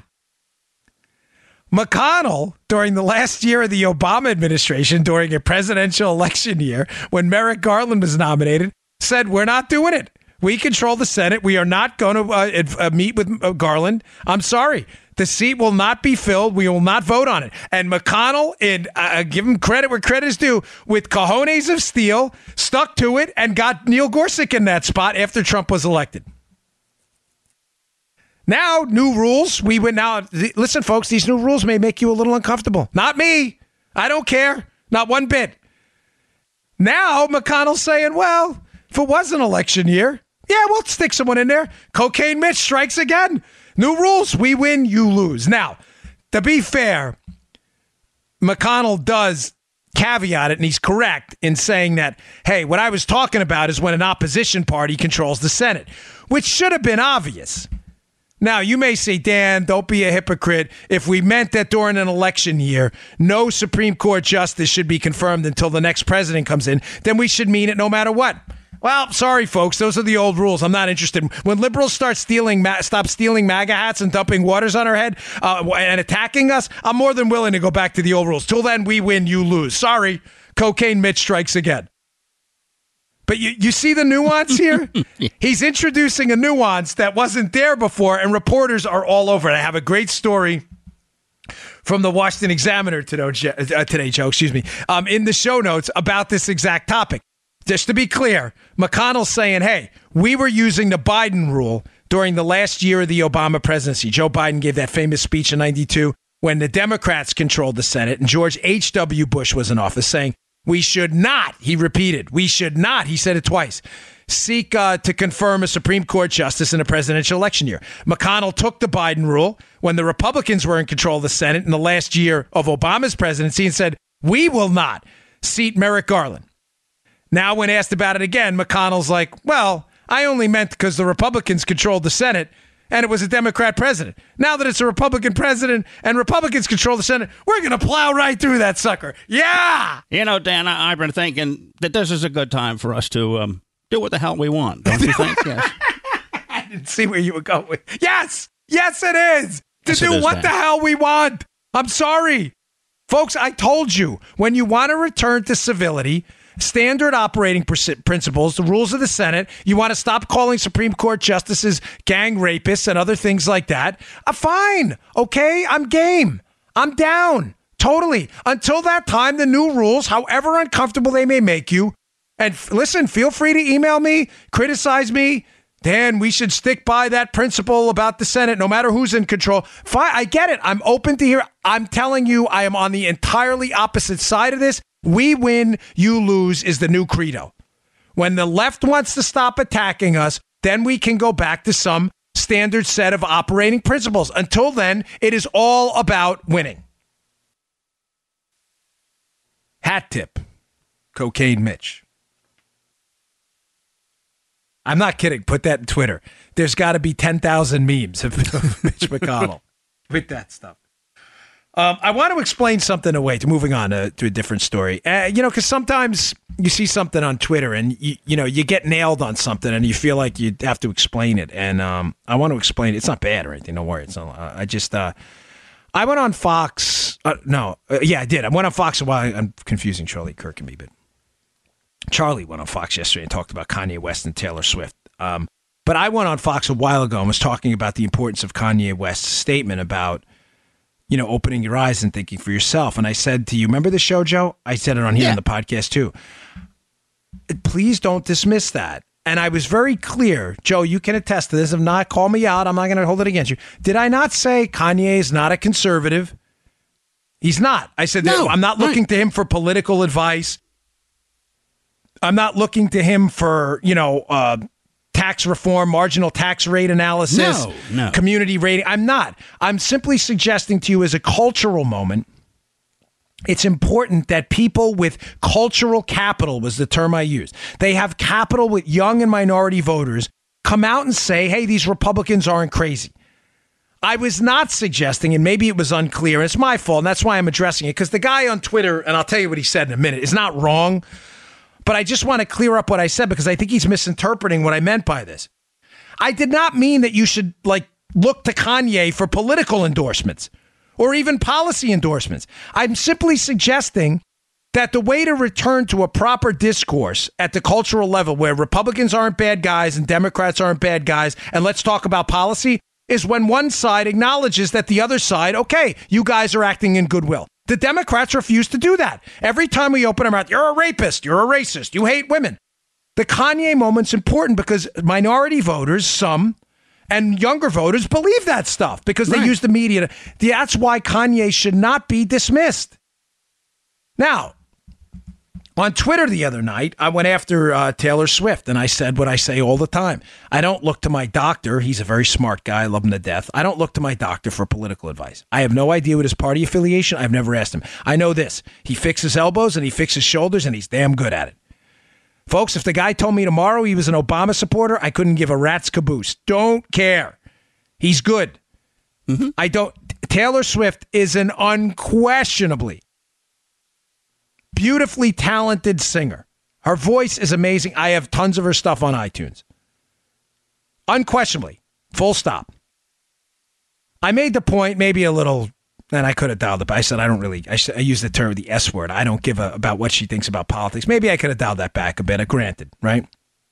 Speaker 2: McConnell, during the last year of the Obama administration, during a presidential election year, when Merrick Garland was nominated, said, we're not doing it. We control the Senate. We are not going to meet with Garland. I'm sorry. The seat will not be filled. We will not vote on it. And McConnell, give him credit where credit is due, with cojones of steel, stuck to it and got Neil Gorsuch in that spot after Trump was elected. Now, new rules. We went now. Listen, folks, these new rules may make you a little uncomfortable. Not me. I don't care. Not one bit. Now, McConnell's saying, well, if it was an election year, yeah, we'll stick someone in there. Cocaine Mitch strikes again. New rules. We win, you lose. Now, to be fair, McConnell does caveat it, and he's correct in saying that, hey, what I was talking about is when an opposition party controls the Senate, which should have been obvious. Now, you may say, Dan, don't be a hypocrite. If we meant that during an election year, no Supreme Court justice should be confirmed until the next president comes in, then we should mean it no matter what. Well, sorry, folks. Those are the old rules. I'm not interested. When liberals stop stealing MAGA hats and dumping waters on our head and attacking us, I'm more than willing to go back to the old rules. Till then, we win, you lose. Sorry, Cocaine Mitch strikes again. But you see the nuance here? He's introducing a nuance that wasn't there before, and reporters are all over it. I have a great story from the Washington Examiner today, Joe, in the show notes about this exact topic. Just to be clear, McConnell's saying, hey, we were using the Biden rule during the last year of the Obama presidency. Joe Biden gave that famous speech in 92 when the Democrats controlled the Senate, and George H.W. Bush was in office, saying, we should not, he repeated, we should not, he said it twice, seek to confirm a Supreme Court justice in a presidential election year. McConnell took the Biden rule when the Republicans were in control of the Senate in the last year of Obama's presidency and said, we will not seat Merrick Garland. Now, when asked about it again, McConnell's like, well, I only meant because the Republicans controlled the Senate and it was a Democrat president. Now that it's a Republican president and Republicans control the Senate, we're going to plow right through that sucker. Yeah!
Speaker 3: You know, Dan, I've been thinking that this is a good time for us to do what the hell we want, don't you think? Yes.
Speaker 2: I didn't see where you were going with. Yes! Yes, it is! To
Speaker 3: Yes,
Speaker 2: do
Speaker 3: it is,
Speaker 2: what
Speaker 3: Dan.
Speaker 2: the hell we want. I'm sorry. Folks, I told you, when you want to return to civility, standard operating principles, the rules of the Senate, you want to stop calling Supreme Court justices gang rapists and other things like that, fine. Okay, I'm game. I'm down. Totally. Until that time, the new rules, however uncomfortable they may make you, and listen, feel free to email me, criticize me. Dan, we should stick by that principle about the Senate, no matter who's in control. Fine, I get it. I'm open to hear. I'm telling you, I am on the entirely opposite side of this. We win, you lose is the new credo. When the left wants to stop attacking us, then we can go back to some standard set of operating principles. Until then, it is all about winning. Hat tip, Cocaine Mitch. I'm not kidding. Put that in Twitter. There's got to be 10,000 memes of Mitch McConnell with that stuff. I want to explain something away. Moving on to a different story. Because sometimes you see something on Twitter and you get nailed on something and you feel like you have to explain it. And I want to explain it. It's not bad or anything. Don't worry. It's not. I went on Fox. I did. I went on Fox a while. I'm confusing Charlie Kirk and me, but Charlie went on Fox yesterday and talked about Kanye West and Taylor Swift. But I went on Fox a while ago and was talking about the importance of Kanye West's statement about opening your eyes and thinking for yourself. And I said to you, remember the show, Joe? I said it on here on the podcast too. Please don't dismiss that. And I was very clear. Joe, you can attest to this. If not, call me out. I'm not going to hold it against you. Did I not say Kanye is not a conservative? He's not. I said, no, I'm not looking to him for political advice. I'm not looking to him for, tax reform, marginal tax rate analysis,
Speaker 3: No.
Speaker 2: community rating. I'm not. I'm simply suggesting to you as a cultural moment, it's important that people with cultural capital was the term I used. They have capital with young and minority voters come out and say, hey, these Republicans aren't crazy. I was not suggesting, and maybe it was unclear, and it's my fault, and that's why I'm addressing it, because the guy on Twitter, and I'll tell you what he said in a minute, is not wrong. But I just want to clear up what I said because I think he's misinterpreting what I meant by this. I did not mean that you should look to Kanye for political endorsements or even policy endorsements. I'm simply suggesting that the way to return to a proper discourse at the cultural level where Republicans aren't bad guys and Democrats aren't bad guys, and let's talk about policy, is when one side acknowledges that the other side, okay, you guys are acting in goodwill. The Democrats refuse to do that. Every time we open our mouth, you're a rapist, you're a racist, you hate women. The Kanye moment's important because minority voters, some, And younger voters believe that stuff because they
Speaker 3: Right.
Speaker 2: use the media. That's why Kanye should not be dismissed. Now, on Twitter the other night, I went after Taylor Swift, and I said what I say all the time. I don't look to my doctor. He's a very smart guy. I love him to death. I don't look to my doctor for political advice. I have no idea what his party affiliation. I've never asked him. I know this. He fixes elbows, and he fixes shoulders, and he's damn good at it. Folks, if the guy told me tomorrow he was an Obama supporter, I couldn't give a rat's caboose. Don't care. He's good. I don't. Taylor Swift is an unquestionably beautifully talented singer. Her voice is amazing. I have tons of her stuff on iTunes. Unquestionably. Full stop. I made the point, maybe a little, and I could have dialed it, but I said I don't really, I used the term, the S word. I don't give a about what she thinks about politics. Maybe I could have dialed that back a bit, granted, right?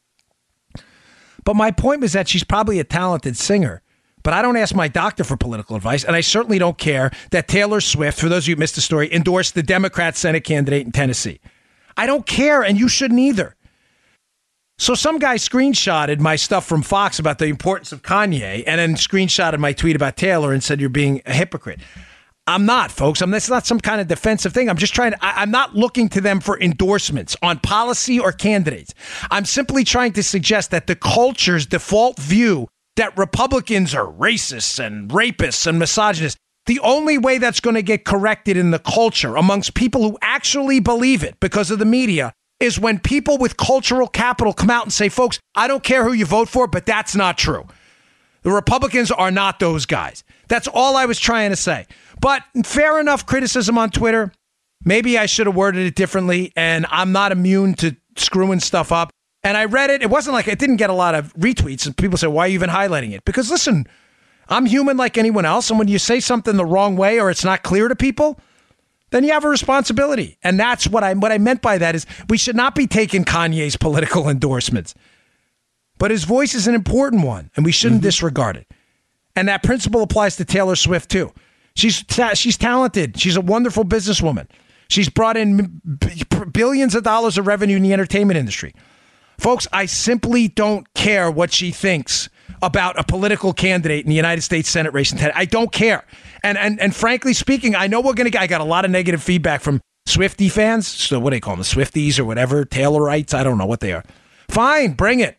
Speaker 2: But my point was that she's probably a talented singer. But I don't ask my doctor for political advice, and I certainly don't care that Taylor Swift, for those of you who missed the story, endorsed the Democrat Senate candidate in Tennessee. I don't care, and you shouldn't either. So some guy screenshotted my stuff from Fox about the importance of Kanye, and then screenshotted my tweet about Taylor and said you're being a hypocrite. I'm not, folks. That's not some kind of defensive thing. I'm just trying to, I'm not looking to them for endorsements on policy or candidates. I'm simply trying to suggest that the culture's default view that Republicans are racists and rapists and misogynists. The only way that's going to get corrected in the culture amongst people who actually believe it because of the media is when people with cultural capital come out and say, folks, I don't care who you vote for, but that's not true. The Republicans are not those guys. That's all I was trying to say. But fair enough criticism on Twitter. Maybe I should have worded it differently, and I'm not immune to screwing stuff up. And I read it. It wasn't like it didn't get a lot of retweets. And people say, why are you even highlighting it? Because listen, I'm human like anyone else. And when you say something the wrong way or it's not clear to people, then you have a responsibility. And that's what I meant by that is we should not be taking Kanye's political endorsements. But his voice is an important one, and we shouldn't disregard it. And that principle applies to Taylor Swift, too. She's talented. She's a wonderful businesswoman. She's brought in billions of dollars of revenue in the entertainment industry. Folks, I simply don't care what she thinks about a political candidate in the United States Senate race. I don't care. And frankly speaking, I know I got a lot of negative feedback from Swiftie fans. So what do they call them? The Swifties or whatever? Taylorites? I don't know what they are. Fine, bring it.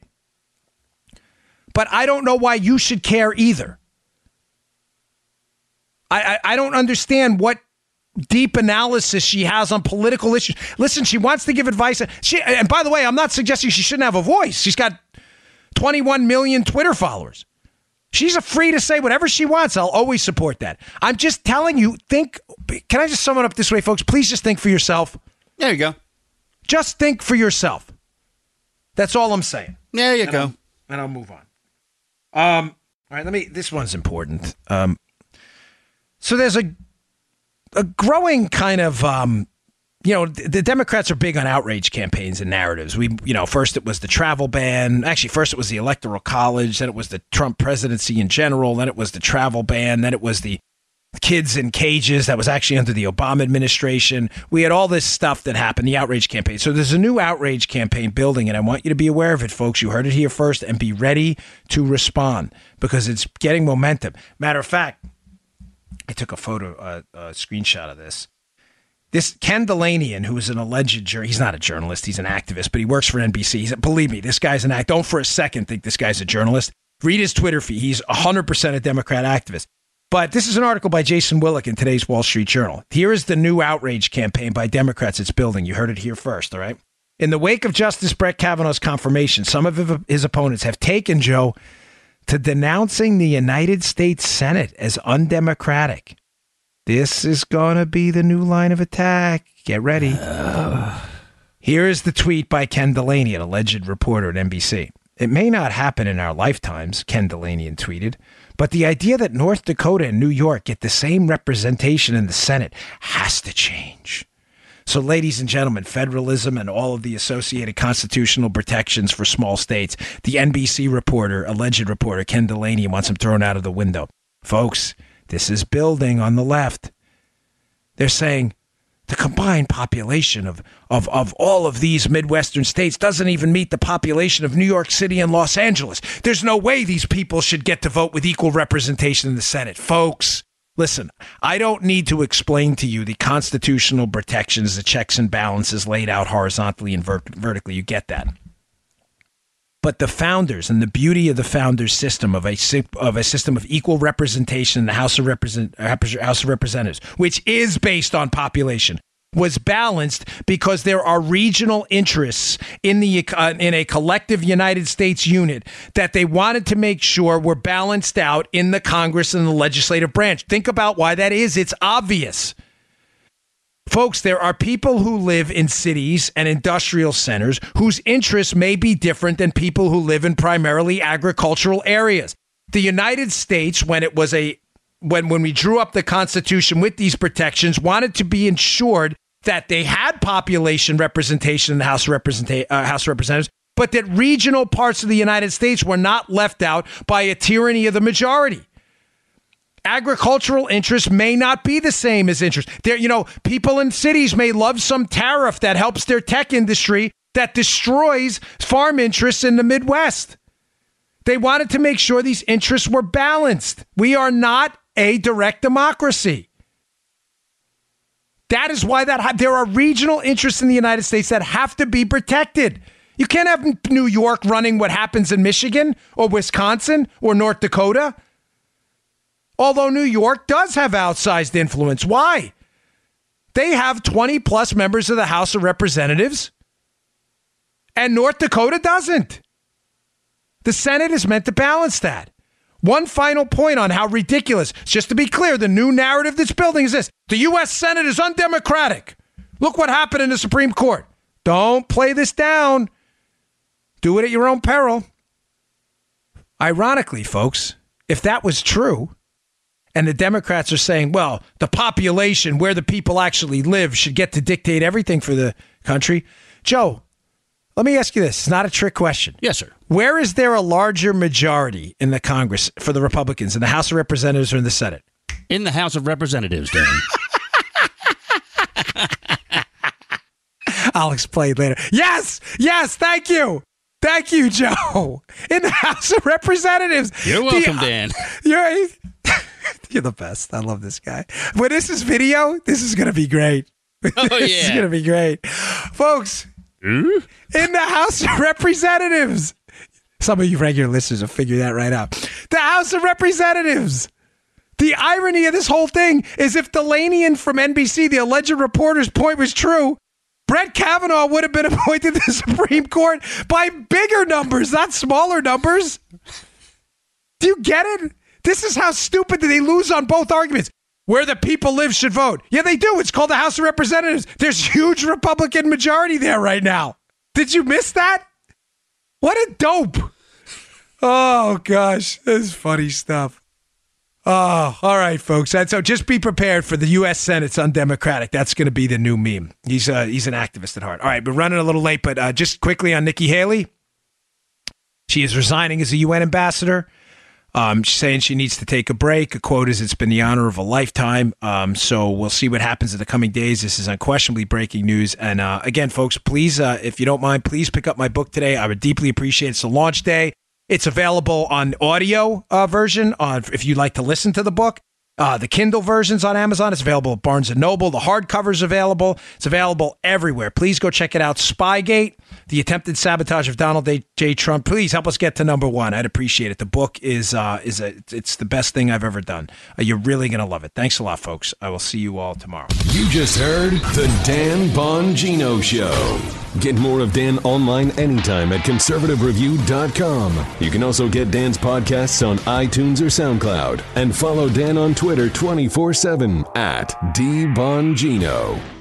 Speaker 2: But I don't know why you should care either. I don't understand what deep analysis she has on political issues. Listen, she wants to give advice. And by the way, I'm not suggesting she shouldn't have a voice. She's got 21 million Twitter followers. She's free to say whatever she wants. I'll always support that. I'm just telling you, can I just sum it up this way, folks? Please just think for yourself.
Speaker 3: There you go.
Speaker 2: Just think for yourself. That's all I'm saying.
Speaker 3: There you go.
Speaker 2: And I'll move on. All right, this one's important. So there's a growing kind of, the Democrats are big on outrage campaigns and narratives. First it was the travel ban. Actually, first it was the Electoral College. Then it was the Trump presidency in general. Then it was the travel ban. Then it was the kids in cages. That was actually under the Obama administration. We had all this stuff that happened, the outrage campaign. So there's a new outrage campaign building, and I want you to be aware of it, folks. You heard it here first, and be ready to respond because it's getting momentum. Matter of fact, I took a screenshot of this. This Ken Delanian, who is an alleged he's not a journalist, he's an activist, but he works for NBC. Believe me, this guy's an act. Don't for a second think this guy's a journalist. Read his Twitter feed. He's 100% a Democrat activist. But this is an article by Jason Willick in today's Wall Street Journal. Here is the new outrage campaign by Democrats it's building. You heard it here first, all right? In the wake of Justice Brett Kavanaugh's confirmation, some of his opponents have taken, Joe, to denouncing the United States Senate as undemocratic. This is going to be the new line of attack. Get ready. Here is the tweet by Ken Delanian, alleged reporter at NBC. It may not happen in our lifetimes, Ken Delanian tweeted, but the idea that North Dakota and New York get the same representation in the Senate has to change. So, ladies and gentlemen, federalism and all of the associated constitutional protections for small states, the NBC reporter, alleged reporter, Ken Delanian wants them thrown out of the window. Folks, this is building on the left. They're saying The combined population of all of these Midwestern states doesn't even meet the population of New York City and Los Angeles. There's no way these people should get to vote with equal representation in the Senate. Folks, listen, I don't need to explain to you the constitutional protections, the checks and balances laid out horizontally and vertically. You get that. But the founders and the beauty of the founders' system of a system of equal representation in the House of Representatives, which is based on population, was balanced because there are regional interests in a collective United States unit that they wanted to make sure were balanced out in the Congress and the legislative branch. Think about why that is. It's obvious. Folks, there are people who live in cities and industrial centers whose interests may be different than people who live in primarily agricultural areas. The United States, when we drew up the Constitution with these protections, wanted to be ensured that they had population representation in the House of Representatives, but that regional parts of the United States were not left out by a tyranny of the majority. Agricultural interests may not be the same as interests. People in cities may love some tariff that helps their tech industry that destroys farm interests in the Midwest. They wanted to make sure these interests were balanced. We are not a direct democracy. That is why there are regional interests in the United States that have to be protected. You can't have New York running what happens in Michigan or Wisconsin or North Dakota. Although New York does have outsized influence. Why? They have 20 plus members of the House of Representatives, and North Dakota doesn't. The Senate is meant to balance that. One final point on how ridiculous. Just to be clear, the new narrative that's building is this. The U.S. Senate is undemocratic. Look what happened in the Supreme Court. Don't play this down. Do it at your own peril. Ironically, folks, if that was true, and the Democrats are saying, well, the population, where the people actually live, should get to dictate everything for the country. Joe, let me ask you this. It's not a trick question.
Speaker 3: Yes, sir.
Speaker 2: Where is there a larger majority in the Congress for the Republicans, in the House of Representatives or in the Senate?
Speaker 3: In the House of Representatives, Dan.
Speaker 2: I'll explain later. Yes, thank you. Thank you, Joe. In the House of Representatives.
Speaker 3: You're welcome, Dan.
Speaker 2: You're the best. I love this guy. When this is video, this is going to be great.
Speaker 3: Oh, yeah.
Speaker 2: This is going to be great. Folks, in the House of Representatives. Some of you regular listeners will figure that right out. The House of Representatives. The irony of this whole thing is if Delanian from NBC, the alleged reporter's point was true, Brett Kavanaugh would have been appointed to the Supreme Court by bigger numbers, not smaller numbers. Do you get it? This is how stupid they lose on both arguments. Where the people live should vote. Yeah, they do. It's called the House of Representatives. There's huge Republican majority there right now. Did you miss that? What a dope. Oh, gosh. This is funny stuff. Oh, all right, folks. So just be prepared for the U.S. Senate's undemocratic. That's going to be the new meme. He's an activist at heart. All right, we're running a little late, but just quickly on Nikki Haley. She is resigning as a UN ambassador. She's saying she needs to take a break. A quote is, "It's been the honor of a lifetime." So we'll see what happens in the coming days. This is unquestionably breaking news. And again, folks, please, if you don't mind, please pick up my book today. I would deeply appreciate it. It's the launch day. It's available on audio version if you'd like to listen to the book. The Kindle version's on Amazon. It's available at Barnes & Noble. The hardcover's available. It's available everywhere. Please go check it out. Spygate, the attempted sabotage of Donald J. Trump. Please help us get to number one. I'd appreciate it. The book it's the best thing I've ever done. You're really going to love it. Thanks a lot, folks. I will see you all tomorrow.
Speaker 1: You just heard the Dan Bongino Show. Get more of Dan online anytime at conservativereview.com. You can also get Dan's podcasts on iTunes or SoundCloud. And follow Dan on Twitter 24/7 at DBongino.